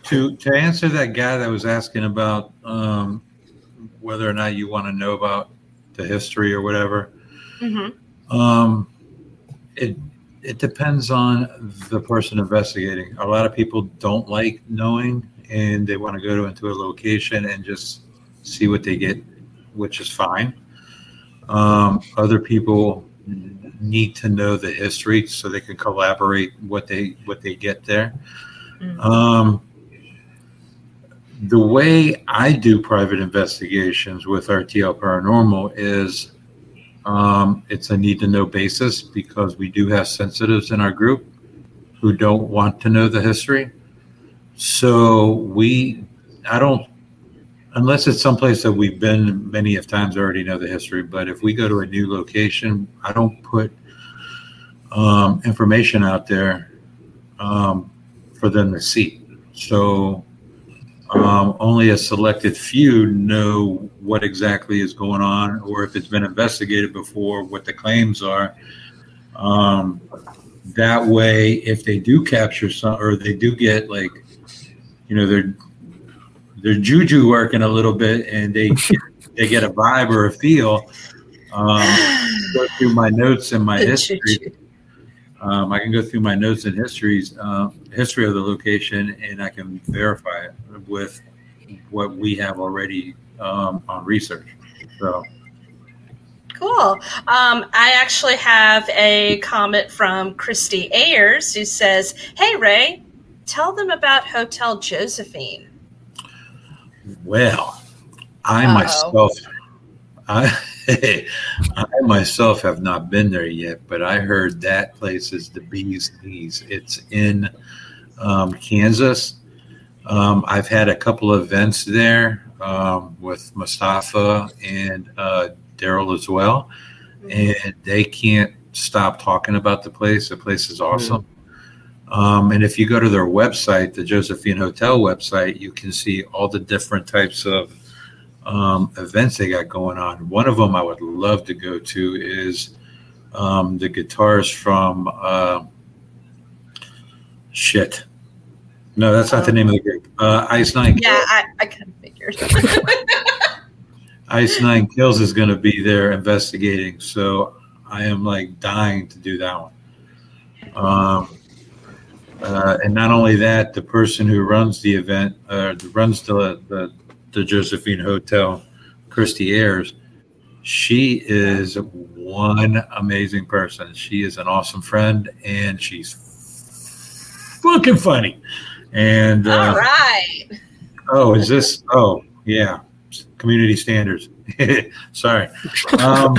E: to to answer that guy that was asking about um, whether or not you want to know about the history or whatever,
B: Mm-hmm.
E: um, it it depends on the person investigating. A lot of people don't like knowing, and they want to go to into a location and just see what they get, which is fine. Um, other people need to know the history so they can collaborate what they what they get there.
B: Mm-hmm.
E: Um, the way I do private investigations with R T L Paranormal is um, it's a need to know basis, because we do have sensitives in our group who don't want to know the history. So we, I don't, unless it's someplace that we've been many of times, already know the history. But if we go to a new location, I don't put um, information out there um, for them to see. So um, only a selected few know what exactly is going on, or if it's been investigated before, what the claims are. Um, that way, if they do capture some, or they do get like, you know, they're They're juju working a little bit, and they they get a vibe or a feel. Um, go through my notes and my history. Um, I can go through my notes and histories, uh, history of the location, and I can verify it with what we have already um, on research. So.
B: Cool. Um, I actually have a comment from Christy Ayers, who says, "Hey Ray, tell them about Hotel Josephine."
E: Well, I
B: Uh-oh.
E: myself, I, I myself have not been there yet, but I heard that place is the bee's knees. It's in um, Kansas. Um, I've had a couple of events there um, with Mustafa and uh, Daryl as well, and they can't stop talking about the place. The place is awesome. Mm. Um, and if you go to their website, the Josephine Hotel website, you can see all the different types of um, events they got going on. One of them I would love to go to is um, the guitars from uh, shit. No, that's not oh. the name of the group. Uh, Ice Nine.
B: Yeah, Kills. I, I kind of figured.
E: Ice Nine Kills is going to be there investigating, so I am like dying to do that one. Um, Uh, and not only that, the person who runs the event, uh, runs the, the the Josephine Hotel, Christy Ayers, she is one amazing person. She is an awesome friend, and she's fucking funny. And uh,
B: all right.
E: Oh, is this? Oh, yeah. Community standards. Sorry. Um,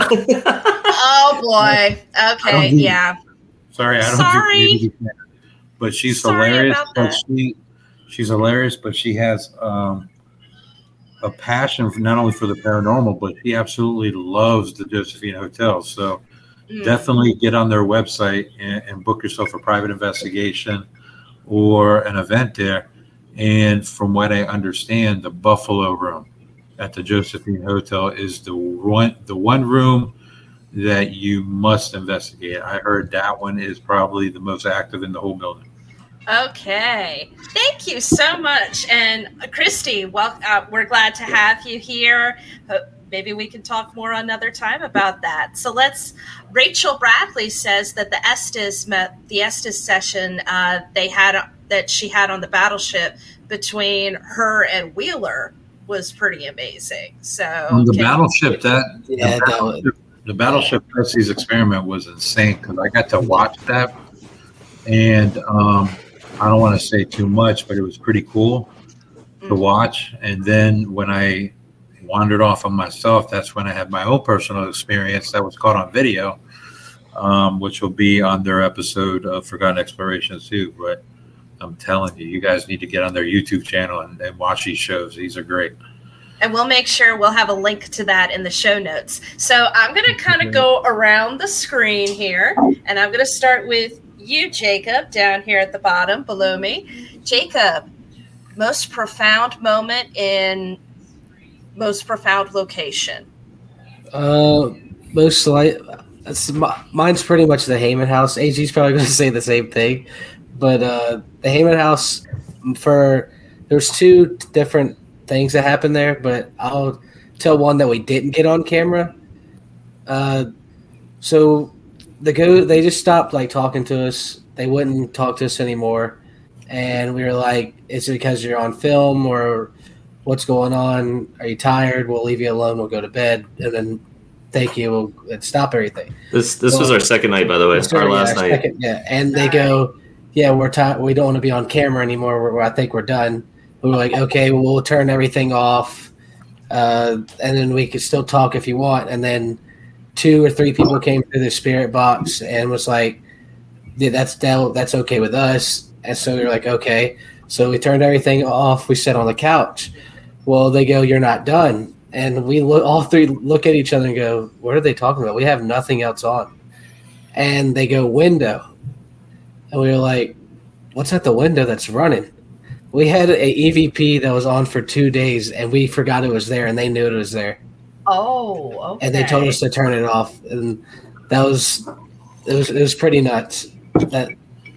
B: oh boy. Okay. Do, yeah.
E: Sorry, I don't
B: Sorry.
E: do community standards. But she's
B: Sorry
E: hilarious.
B: About
E: but
B: that.
E: she, she's hilarious. But she has um, a passion for not only for the paranormal, but she absolutely loves the Josephine Hotel. So mm. definitely get on their website and, and book yourself a private investigation or an event there. And from what I understand, the Buffalo Room at the Josephine Hotel is the one, the one room that you must investigate. I heard that one is probably the most active in the whole building.
B: Okay. Thank you so much. And uh, Christy, well, uh, we're glad to have you here. Uh, maybe we can talk more another time about that. So let's, Rachel Bradley says that the Estes, the Estes session uh, they had, that she had on the battleship between her and Wheeler was pretty amazing. So
E: on the battleship, that,
D: yeah,
E: the battleship, the battleship Percy's experiment was insane, because I got to watch that, and um, I don't want to say too much, but it was pretty cool mm-hmm. to watch. And then when I wandered off on myself, that's when I had my own personal experience that was caught on video, um, which will be on their episode of Forgotten Explorations too. But I'm telling you, you guys need to get on their YouTube channel and, and watch these shows. These are great.
B: And we'll make sure we'll have a link to that in the show notes. So I'm going to kind of go around the screen here, and I'm going to start with you, Jacob, down here at the bottom below me. Jacob, most profound moment in most profound location?
D: Uh, most like it's, mine's pretty much the Heyman House. A G's probably going to say the same thing, but uh, the Heyman House, for there's two different things that happened there, but I'll tell one that we didn't get on camera. Uh, so the go they just stopped like talking to us. They wouldn't talk to us anymore, and we were like, "Is it because you're on film or what's going on? Are you tired? We'll leave you alone. We'll go to bed, and then thank you. We'll and stop everything."
C: This this
D: Well,
C: was our second night, by the way.
D: Sorry,
C: Our last
D: yeah,
C: night.
D: second- yeah, and they go, "Yeah, we're tired. We don't want to be on camera anymore. We're, I think we're done." We were like, "Okay, well, we'll turn everything off, uh, and then we could still talk if you want." And then two or three people came through the spirit box and was like, yeah, "That's del- that's okay with us." And so we were like, "Okay." So we turned everything off. We sat on the couch. Well, they go, "You're not done." And we look, all three look at each other and go, "What are they talking about? We have nothing else on." And they go, "Window." And we were like, "What's at the window that's running?" We had a E V P that was on for two days, and we forgot it was there, and they knew it was there.
B: Oh, okay.
D: And they told us to turn it off, and that was it was it was pretty nuts. That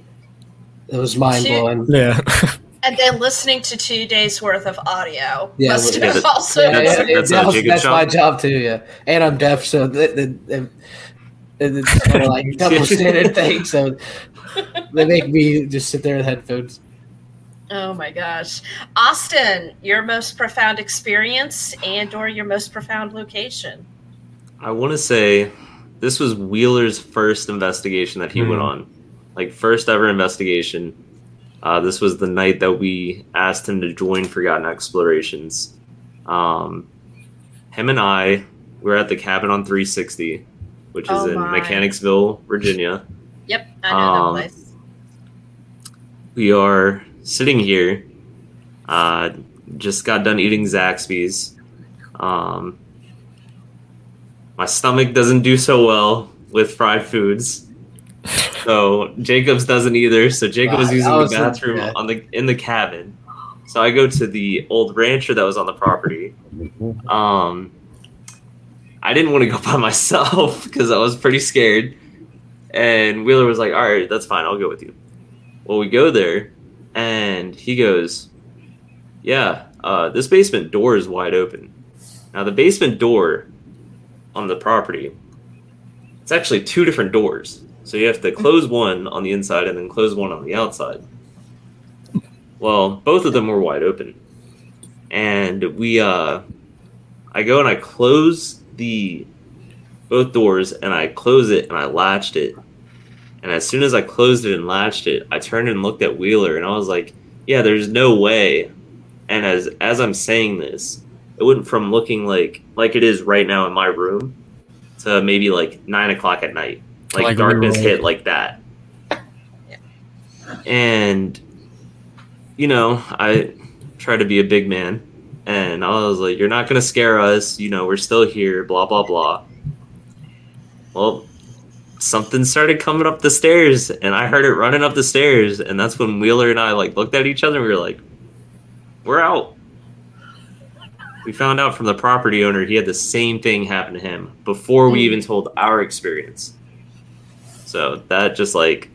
D: it was mind blowing.
F: Yeah.
B: And then listening to two days worth of audio
D: Yeah,
B: must
D: but-
B: have
C: Yeah,
B: also
D: Yeah,
C: That's-
D: yeah,
B: been-
C: that's a
D: that was-
C: Jacob
D: that's my
C: job.
D: job too. Yeah, and I'm deaf, so the, the, the, it's kind of like a double standard thing. So they make me just sit there with headphones.
B: Oh my gosh. Austin, your most profound experience and or your most profound location.
C: I want to say this was Wheeler's first investigation that he
F: Mhm.
C: went on, like first ever investigation. Uh, this was the night that we asked him to join Forgotten Explorations. Um, him and I were at the cabin on three sixty, which is
B: Oh
C: in
B: my.
C: Mechanicsville, Virginia.
B: Yep, I know
C: Um,
B: that place.
C: We are sitting here, uh, just got done eating Zaxby's. Um, my stomach doesn't do so well with fried foods. So Jacob's doesn't either. So Jacob was
D: Wow,
C: using
D: I
C: the
D: was-
C: bathroom
D: yeah.
C: on the in the cabin. So I go to the old rancher that was on the property. Um, I didn't want to go by myself because I was pretty scared. And Wheeler was like, "All right, that's fine. I'll go with you." Well, we go there, and he goes, "Yeah, uh, this basement door is wide open." Now, the basement door on the property, it's actually two different doors. So you have to close one on the inside and then close one on the outside. Well, both of them were wide open. And we, uh, I go and I close the, both doors, and I close it and I latched it. And as soon as I closed it and latched it, I turned and looked at Wheeler and I was like, yeah, there's no way. And as, as I'm saying this, it went from looking like, like it is right now in my room to maybe like nine o'clock at night. Like,
F: Like
C: darkness
F: we were-
C: hit like that. And, you know, I try to be a big man. And I was like, you're not going to scare us. You know, we're still here, blah, blah, blah. Well, something started coming up the stairs, and I heard it running up the stairs. And that's when Wheeler and I, like, looked at each other, and we were like, we're out. We found out from the property owner he had the same thing happen to him before we even told our experience. So that just, like,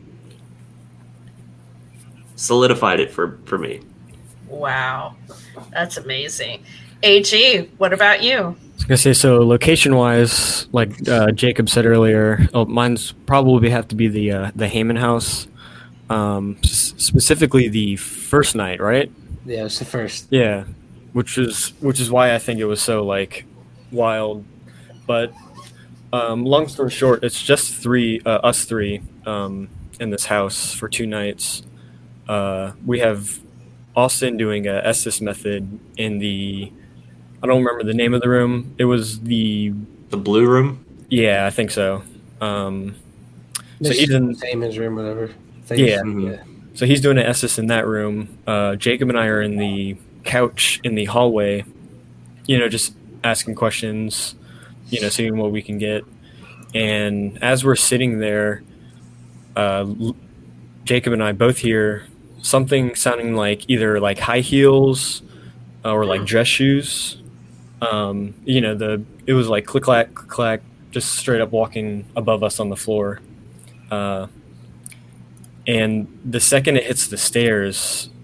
C: solidified it for, for me.
B: Wow. That's amazing. A G, what about you?
F: I was gonna say, so location wise, like uh, Jacob said earlier, oh, mine's probably have to be the uh, the Heyman house, um, s- specifically the first night, right?
D: Yeah, it's the first.
F: Yeah, which is which is why I think it was so like wild. But um, long story short, it's just three uh, us three um, in this house for two nights. Uh, we have Austin doing a Estes method in the. I don't remember the name of the room. It was the
C: The blue room?
F: yeah, I think so. Um, so
D: It's
F: he's in
D: same as room, whatever.
F: Yeah.
C: Mhm.
F: so he's doing an Estes in that room. Uh, Jacob and I are in the couch in the hallway. You know, just asking questions. You know, seeing what we can get. And as we're sitting there, uh, L- Jacob and I both hear something sounding like either like high heels uh, or like dress shoes. Um, you know, the it was like click clack click clack, just straight up walking above us on the floor. Uh, and the second it hits the stairs,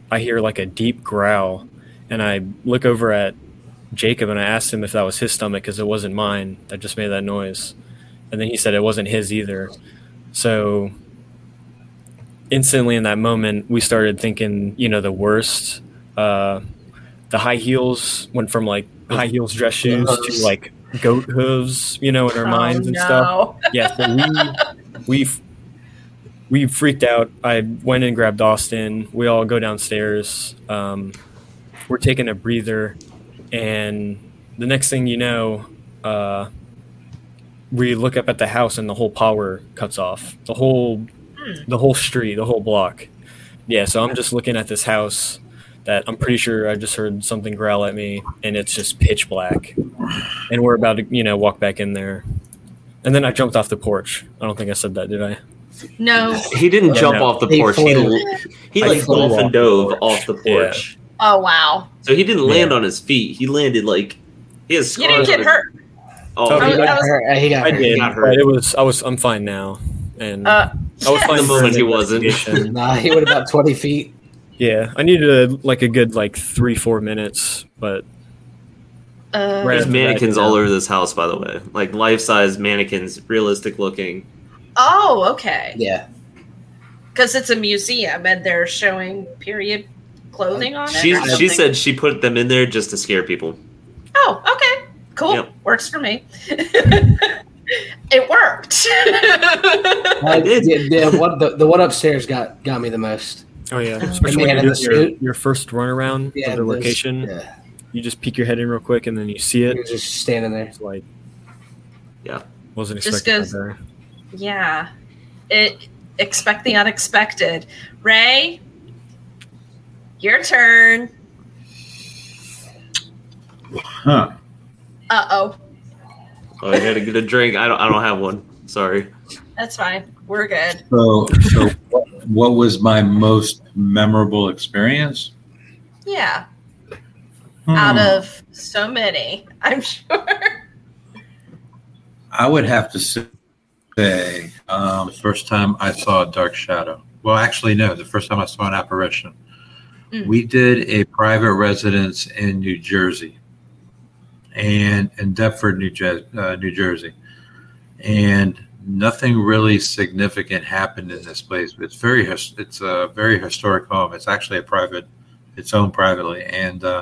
F: I hear like a deep growl, and I look over at Jacob and I asked him if that was his stomach because it wasn't mine that just made that noise. And then he said it wasn't his either. So instantly in that moment, we started thinking, you know, the worst. Uh, the high heels went from like high heels dress shoes to like goat hooves, you know, in our
B: Oh,
F: minds and
B: no.
F: stuff. Yeah, so we, we, we freaked out. I went and grabbed Austin. We all go downstairs. Um, we're taking a breather. And the next thing you know, uh, we look up at the house and the whole power cuts off. The whole, the whole street, the whole block. Yeah, so I'm just looking at this house that I'm pretty sure I just heard something growl at me, and it's just pitch black. And we're about to, you know, walk back in there. And then I jumped off the porch. I don't think I said that, did I?
B: No.
C: He didn't jump
F: no.
C: off the
D: He
C: porch. He,
D: flew.
C: he
F: I
C: like
F: flew
C: dolphin
F: off the
C: dove
F: porch.
C: off the porch.
B: Oh, wow.
C: So he didn't land
F: Yeah.
C: on his feet. He landed like he has
B: You
C: scars
B: didn't get
C: on his-
B: hurt.
C: Oh,
F: Oh,
B: I
D: He
B: was-
D: got hurt. He got
F: I
D: hurt.
F: did,
C: got hurt.
F: but it was I was I'm fine now, and
B: Uh,
F: I was fine
C: the
F: for
C: moment
F: the
C: he wasn't.
F: investigation.
D: Nah, he went about twenty feet.
F: Yeah, I needed a, like a good like three four minutes, but
B: uh,
F: Right.
C: There's
F: after
C: mannequins
F: that,
C: all
F: yeah.
C: over this house, by the way. Like life-size mannequins, realistic looking.
B: oh, okay.
D: Yeah.
B: Because it's a museum and they're showing period clothing on it.
C: She
B: or
C: she
B: something?
C: said she put them in there just to scare people.
B: Oh, okay. Cool.
C: Yep.
B: Works for me. It worked.
D: Uh,
C: did.
D: yeah, yeah, what, the, the one upstairs got, got me the most.
F: oh yeah, especially
D: man
F: when
D: in
F: you're
D: the
F: doing your,
D: suit.
F: your first run around
D: Yeah,
F: of the
D: this-
F: location.
D: Yeah.
F: You just peek your head in real quick, and then you see it.
D: He was just standing there.
F: It's like,
C: Yeah.
F: wasn't
B: Just
F: expecting
B: goes-
F: that there.
B: Yeah. It expect the unexpected. Ray, your turn.
E: Huh.
B: Uh oh.
C: Oh, I gotta get a drink. I don't I don't have one. Sorry.
B: That's fine. We're good.
E: So, so what, what was my most memorable experience?
B: Yeah.
E: Hmm.
B: Out of so many, I'm sure.
E: I would have to say um, the first time I saw a dark shadow. Well, actually, no. The first time I saw an apparition.
B: Mm.
E: We did a private residence in New Jersey, and in Deptford, New, Je- uh, New Jersey, and nothing really significant happened in this place. It's very his- it's a very historic home. It's actually a private, it's owned privately, and uh,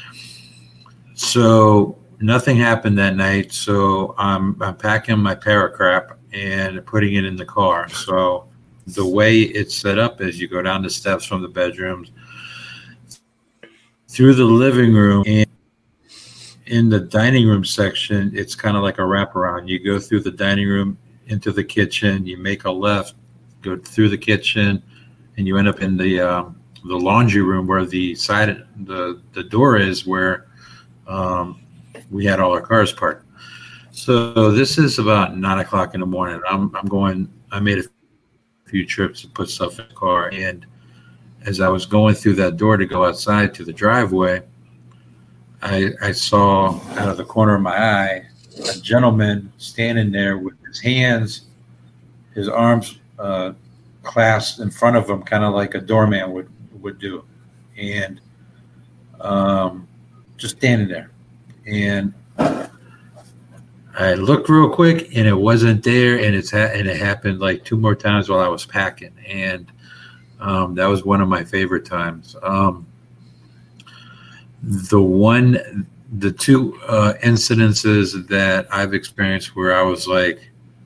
E: so nothing happened that night. So I'm I'm packing my paracrap and putting it in the car. So the way it's set up is you go down the steps from the bedrooms through the living room, and in the dining room section, it's kind of like a wraparound. You go through the dining room into the kitchen, you make a left, go through the kitchen, and you end up in the um, the laundry room where the side the the door is where um, we had all our cars parked. So this is about nine o'clock in the morning. I'm I'm going. I made a few trips to put stuff in the car, and as I was going through that door to go outside to the driveway, I, I saw out of the corner of my eye a gentleman standing there with his hands, his arms uh, clasped in front of him, kind of like a doorman would, would do, and um, just standing there. And I looked real quick, and it wasn't there, and it's ha- and it happened like two more times while I was packing, and um, that was one of my favorite times. Um, the one, the two uh, incidences that I've experienced where I was like,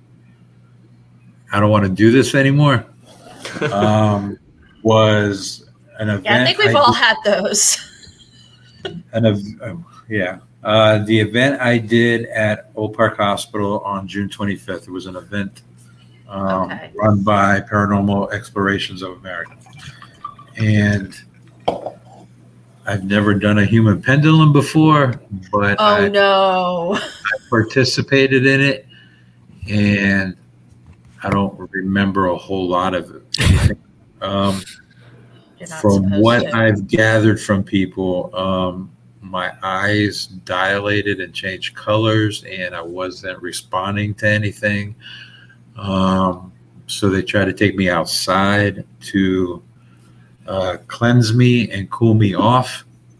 E: I don't want to do this anymore, um, was an event.
B: Yeah, I think we've
E: I
B: all
E: did-
B: had those.
E: an ev- uh, yeah. Uh, the event I did at Old Park Hospital on June twenty-fifth. It was an event um,
B: Okay.
E: run by Paranormal Explorations of America. And I've never done a human pendulum before, but
B: Oh
E: I
B: no.
E: participated in it, and I don't remember a whole lot of it. um,
B: You're not
E: from
B: supposed
E: what
B: to.
E: I've gathered from people, um, my eyes dilated and changed colors, and I wasn't responding to anything. Um, so they tried to take me outside to uh, cleanse me and cool me off.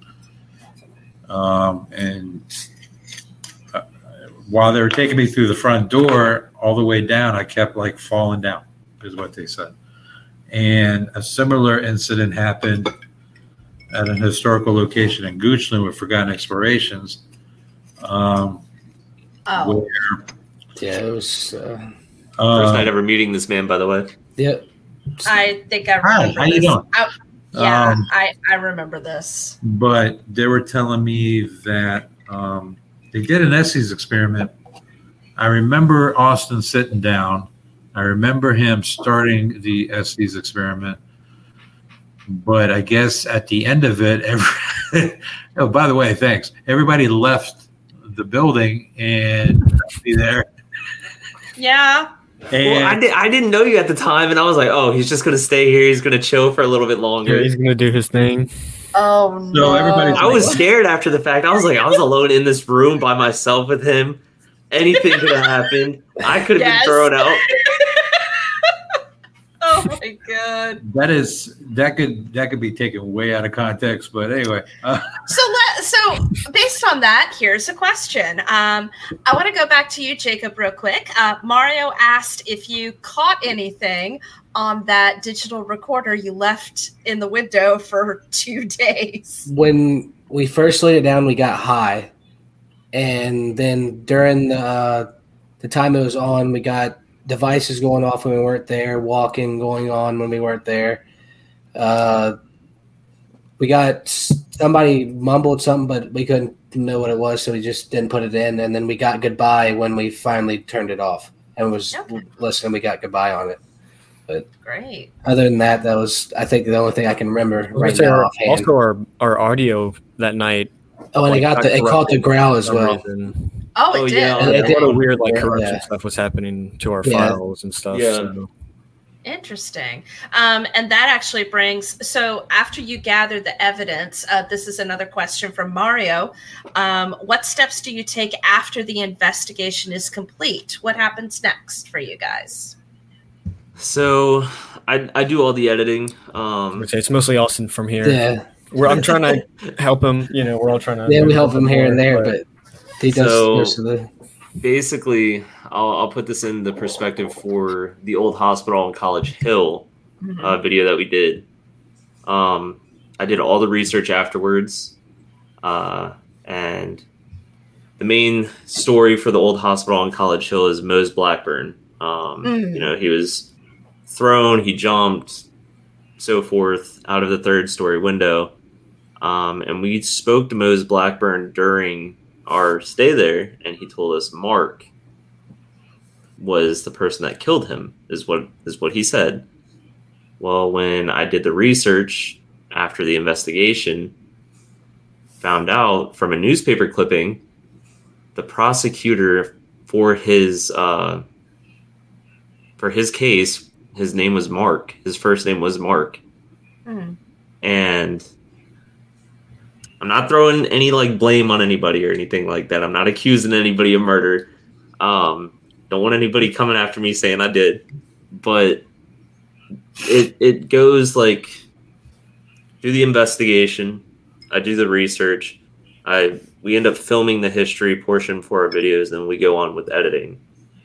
E: Um, and uh, while they were taking me through the front door all the way down, I kept like falling down, is what they said. And a similar incident happened at an historical location in Goochland with Forgotten Explorations. Um,
B: Oh.
E: where,
D: Yeah, it was. Uh,
C: First
E: uh,
C: night ever meeting this man, by the way.
D: yeah.
B: I think I
E: Hi,
B: remember
E: how you
B: this.
E: doing?
B: I- yeah,
E: Um,
B: I, I remember this.
E: but they were telling me that um, they did an Estes experiment. I remember Austin sitting down. I remember him starting the Estes experiment. But I guess at the end of it, every, oh, by the way, thanks. Everybody left the building and be there.
B: Yeah.
E: And
C: Well, I, did, I didn't know you at the time, and I was like, oh, he's just going to stay here. He's going to chill for a little bit longer.
F: Yeah, he's gonna do his thing.
B: Oh, no.
E: everybody's
C: I was scared after the fact. I was like, I was alone in this room by myself with him. Anything could have happened. I could have
B: Yes.
C: been thrown out.
B: Oh, my God.
E: that is that could that could be taken way out of context. But anyway, uh,
B: So, let, so based on that, here's a question. Um, I want to go back to you, Jacob, real quick. Uh, Mario asked if you caught anything on that digital recorder you left in the window for two days.
D: When we first laid it down, we got high, and then during the uh, the time it was on, we got devices going off when we weren't there, walking going on when we weren't there. Uh, we got somebody mumbled something, but we couldn't know what it was, so we just didn't put it in. And then we got goodbye when we finally turned it off and was
B: Okay.
D: listening. We got goodbye on it. But
B: Great.
D: other than that, that was, I think, the only thing I can remember right
F: Also,
D: now
F: our-
D: offhand.
F: also, our, our audio that night.
D: oh, and it got the, it caught the growl as
F: for some
D: well.
F: reason.
B: Oh, it
C: Oh,
B: did.
C: yeah.
F: And
D: it
F: a
D: did.
F: lot of weird like
D: Yeah.
F: corruption
D: Yeah.
F: stuff was happening to our
D: Yeah.
F: files and stuff.
C: Yeah.
F: So.
B: Interesting. Um, and that actually brings, so after you gather the evidence, uh, this is another question from Mario. Um, what steps do you take after the investigation is complete? What happens next for you guys?
C: So I, I do all the editing. Um,
F: Which it's mostly Austin from here.
D: Yeah,
F: We're, I'm trying to help him. You know, we're all trying to.
D: yeah, we help him here and there, but he does
C: So-
D: most of the.
C: basically, I'll, I'll put this in the perspective for the old hospital on College Hill uh, video that we did. Um, I did all the research afterwards, uh, and the main story for the old hospital on College Hill is Mose Blackburn. Um,
B: Mm.
C: You know, he was thrown, he jumped, so forth, out of the third story window. Um, and we spoke to Mose Blackburn during our stay there, and he told us Mark was the person that killed him, is what is what he said. Well, when I did the research after the investigation, found out from a newspaper clipping, the prosecutor for his uh, for his case, his name was Mark. His first name was Mark,
B: Mm.
C: and I'm not throwing any like blame on anybody or anything like that. I'm not accusing anybody of murder. Um, don't want anybody coming after me saying I did, but it it goes like do the investigation. I do the research. I we end up filming the history portion for our videos, then we go on with editing.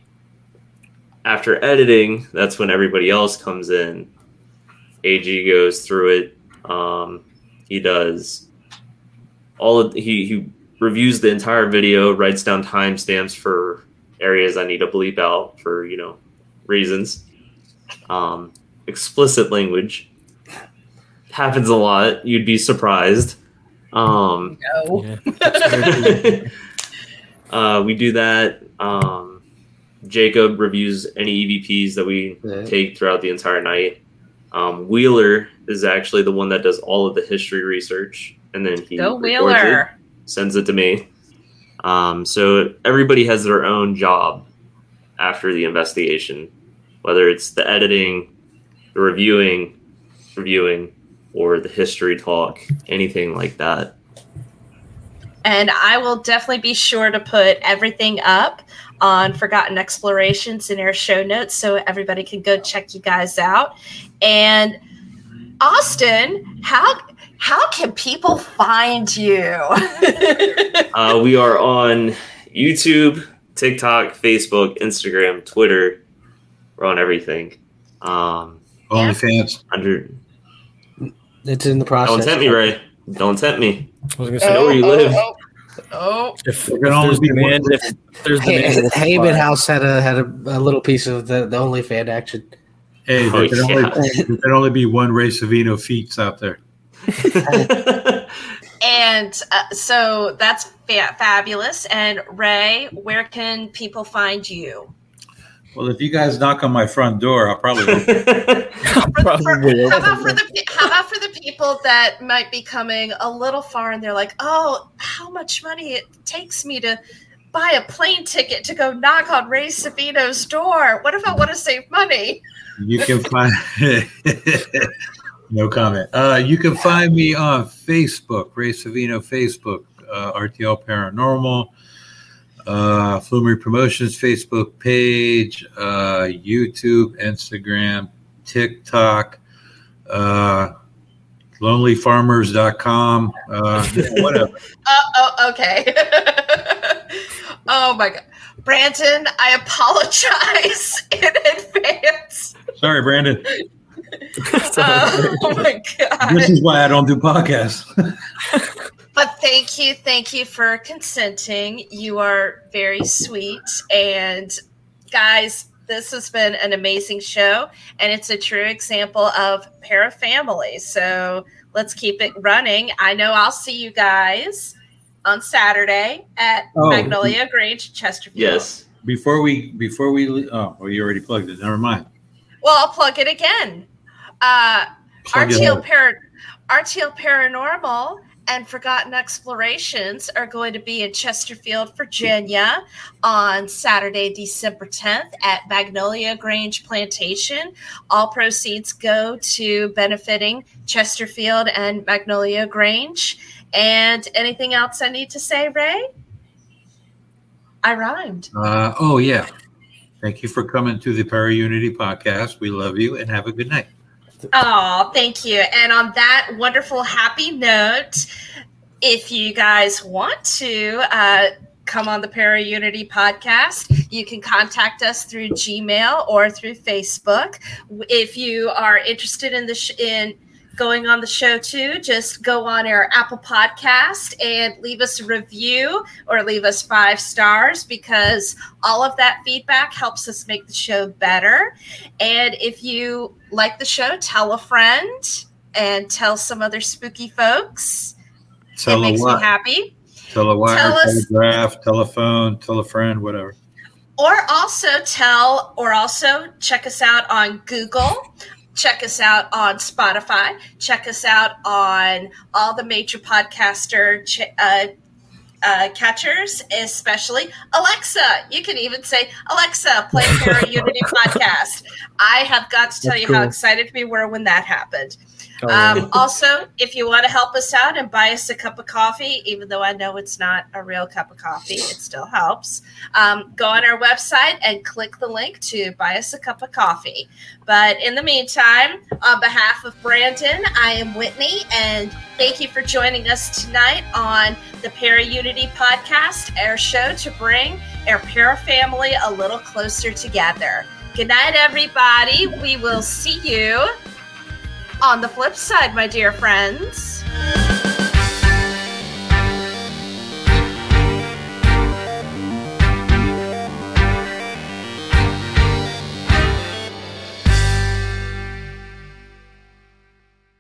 C: After editing, that's when everybody else comes in. A G goes through it. Um, he does all of he he reviews the entire video, writes down timestamps for areas I need to bleep out for you know reasons. Um, explicit language happens a lot. You'd be surprised. Um,
B: No.
F: Yeah.
C: uh, we do that. Um, Jacob reviews any E V Ps that we
D: Yeah.
C: take throughout the entire night. Um, Wheeler is actually the one that does all of the history research, and then he
B: Go
C: records
B: Wheeler.
C: it, sends it to me. Um, so everybody has their own job after the investigation, whether it's the editing, the reviewing, reviewing, or the history talk, anything like that.
B: And I will definitely be sure to put everything up on Forgotten Explorations in our show notes so everybody can go check you guys out. And Austin, how how can people find you?
C: uh, we are on YouTube, TikTok, Facebook, Instagram, Twitter. We're on everything. Um,
E: OnlyFans.
C: Under.
D: It's in the process.
C: Don't tempt me, Ray. Don't tempt me.
F: I was gonna
C: I
F: say,
C: know where you
B: oh,
C: live.
B: Oh, oh.
F: if, if
E: There can only
F: there's
E: be
F: demand,
E: one-
F: if there's
D: Hey,
F: demand, we'll
D: Haven
F: supply.
D: House had a had a, a little piece of the, the OnlyFans action.
E: Hey, there,
C: Oh,
E: can
C: yeah.
E: only, there can only be one Ray Savino feats out there.
B: And uh, so that's fa- fabulous. And Ray, where can people find you?
E: Well, if you guys knock on my front door, I'll probably.
B: For, for,
F: Probably
B: how, about
F: open.
B: for the, pe- how about for the people that might be coming a little far and they're like, oh, how much money it takes me to buy a plane ticket to go knock on Ray Savino's door? What if I want to save money?
E: You can find. No comment. Uh, you can find me on Facebook, Ray Savino Facebook, uh, R T L Paranormal, uh, Flumery Promotions Facebook page, uh, YouTube, Instagram, TikTok, uh, lonely farmers dot com, uh, yeah, whatever.
B: Uh, oh, okay. Oh my God. Brandon, I apologize in advance.
E: Sorry, Brandon.
B: Uh, oh my God.
E: This is why I don't do podcasts.
B: But thank you, thank you for consenting. You are very sweet. And guys, this has been an amazing show, and it's a true example of parafamily. So let's keep it running. I know I'll see you guys on Saturday at
E: Oh.
B: Magnolia Grange, Chesterfield.
C: Yes.
E: Before we, before we, oh, well, you already plugged it. Never mind.
B: Well, I'll plug it again. Uh,
E: Plug it
B: R T L,
E: out.
B: Par- R T L Paranormal and Forgotten Explorations are going to be in Chesterfield, Virginia on Saturday, December tenth at Magnolia Grange Plantation. All proceeds go to benefiting Chesterfield and Magnolia Grange. And anything else I need to say, Ray? I rhymed.
E: Uh, oh, yeah. Thank you for coming to the Para Unity podcast. We love you and have a good night.
B: Oh, thank you. And on that wonderful, happy note, if you guys want to uh, come on the Para Unity podcast, you can contact us through Gmail or through Facebook. If you are interested in the sh- in going on the show too, just go on our Apple Podcast and leave us a review or leave us five stars, because all of that feedback helps us make the show better. And if you like the show, tell a friend and tell some other spooky folks.
E: Tell
B: it
E: a
B: makes
E: what?
B: me happy.
E: Tell a wire,
B: Tell us-
E: telegraph, telephone, tell a friend, whatever.
B: Or also tell, or also check us out on Google. Check us out on Spotify. Check us out on all the major podcaster ch- uh, uh, catchers, especially Alexa. You can even say, Alexa, play Para Unity podcast. I have got to tell
F: That's
B: you how
F: cool.
B: excited we were when that happened.
F: Oh, yeah.
B: Um, also, if you want to help us out and buy us a cup of coffee, even though I know it's not a real cup of coffee, it still helps. Um, go on our website and click the link to buy us a cup of coffee. But in the meantime, on behalf of Brandon, I am Whitney, and thank you for joining us tonight on the Para Unity podcast, our show to bring our para family a little closer together. Good night, everybody. We will see you on the flip side, my dear friends.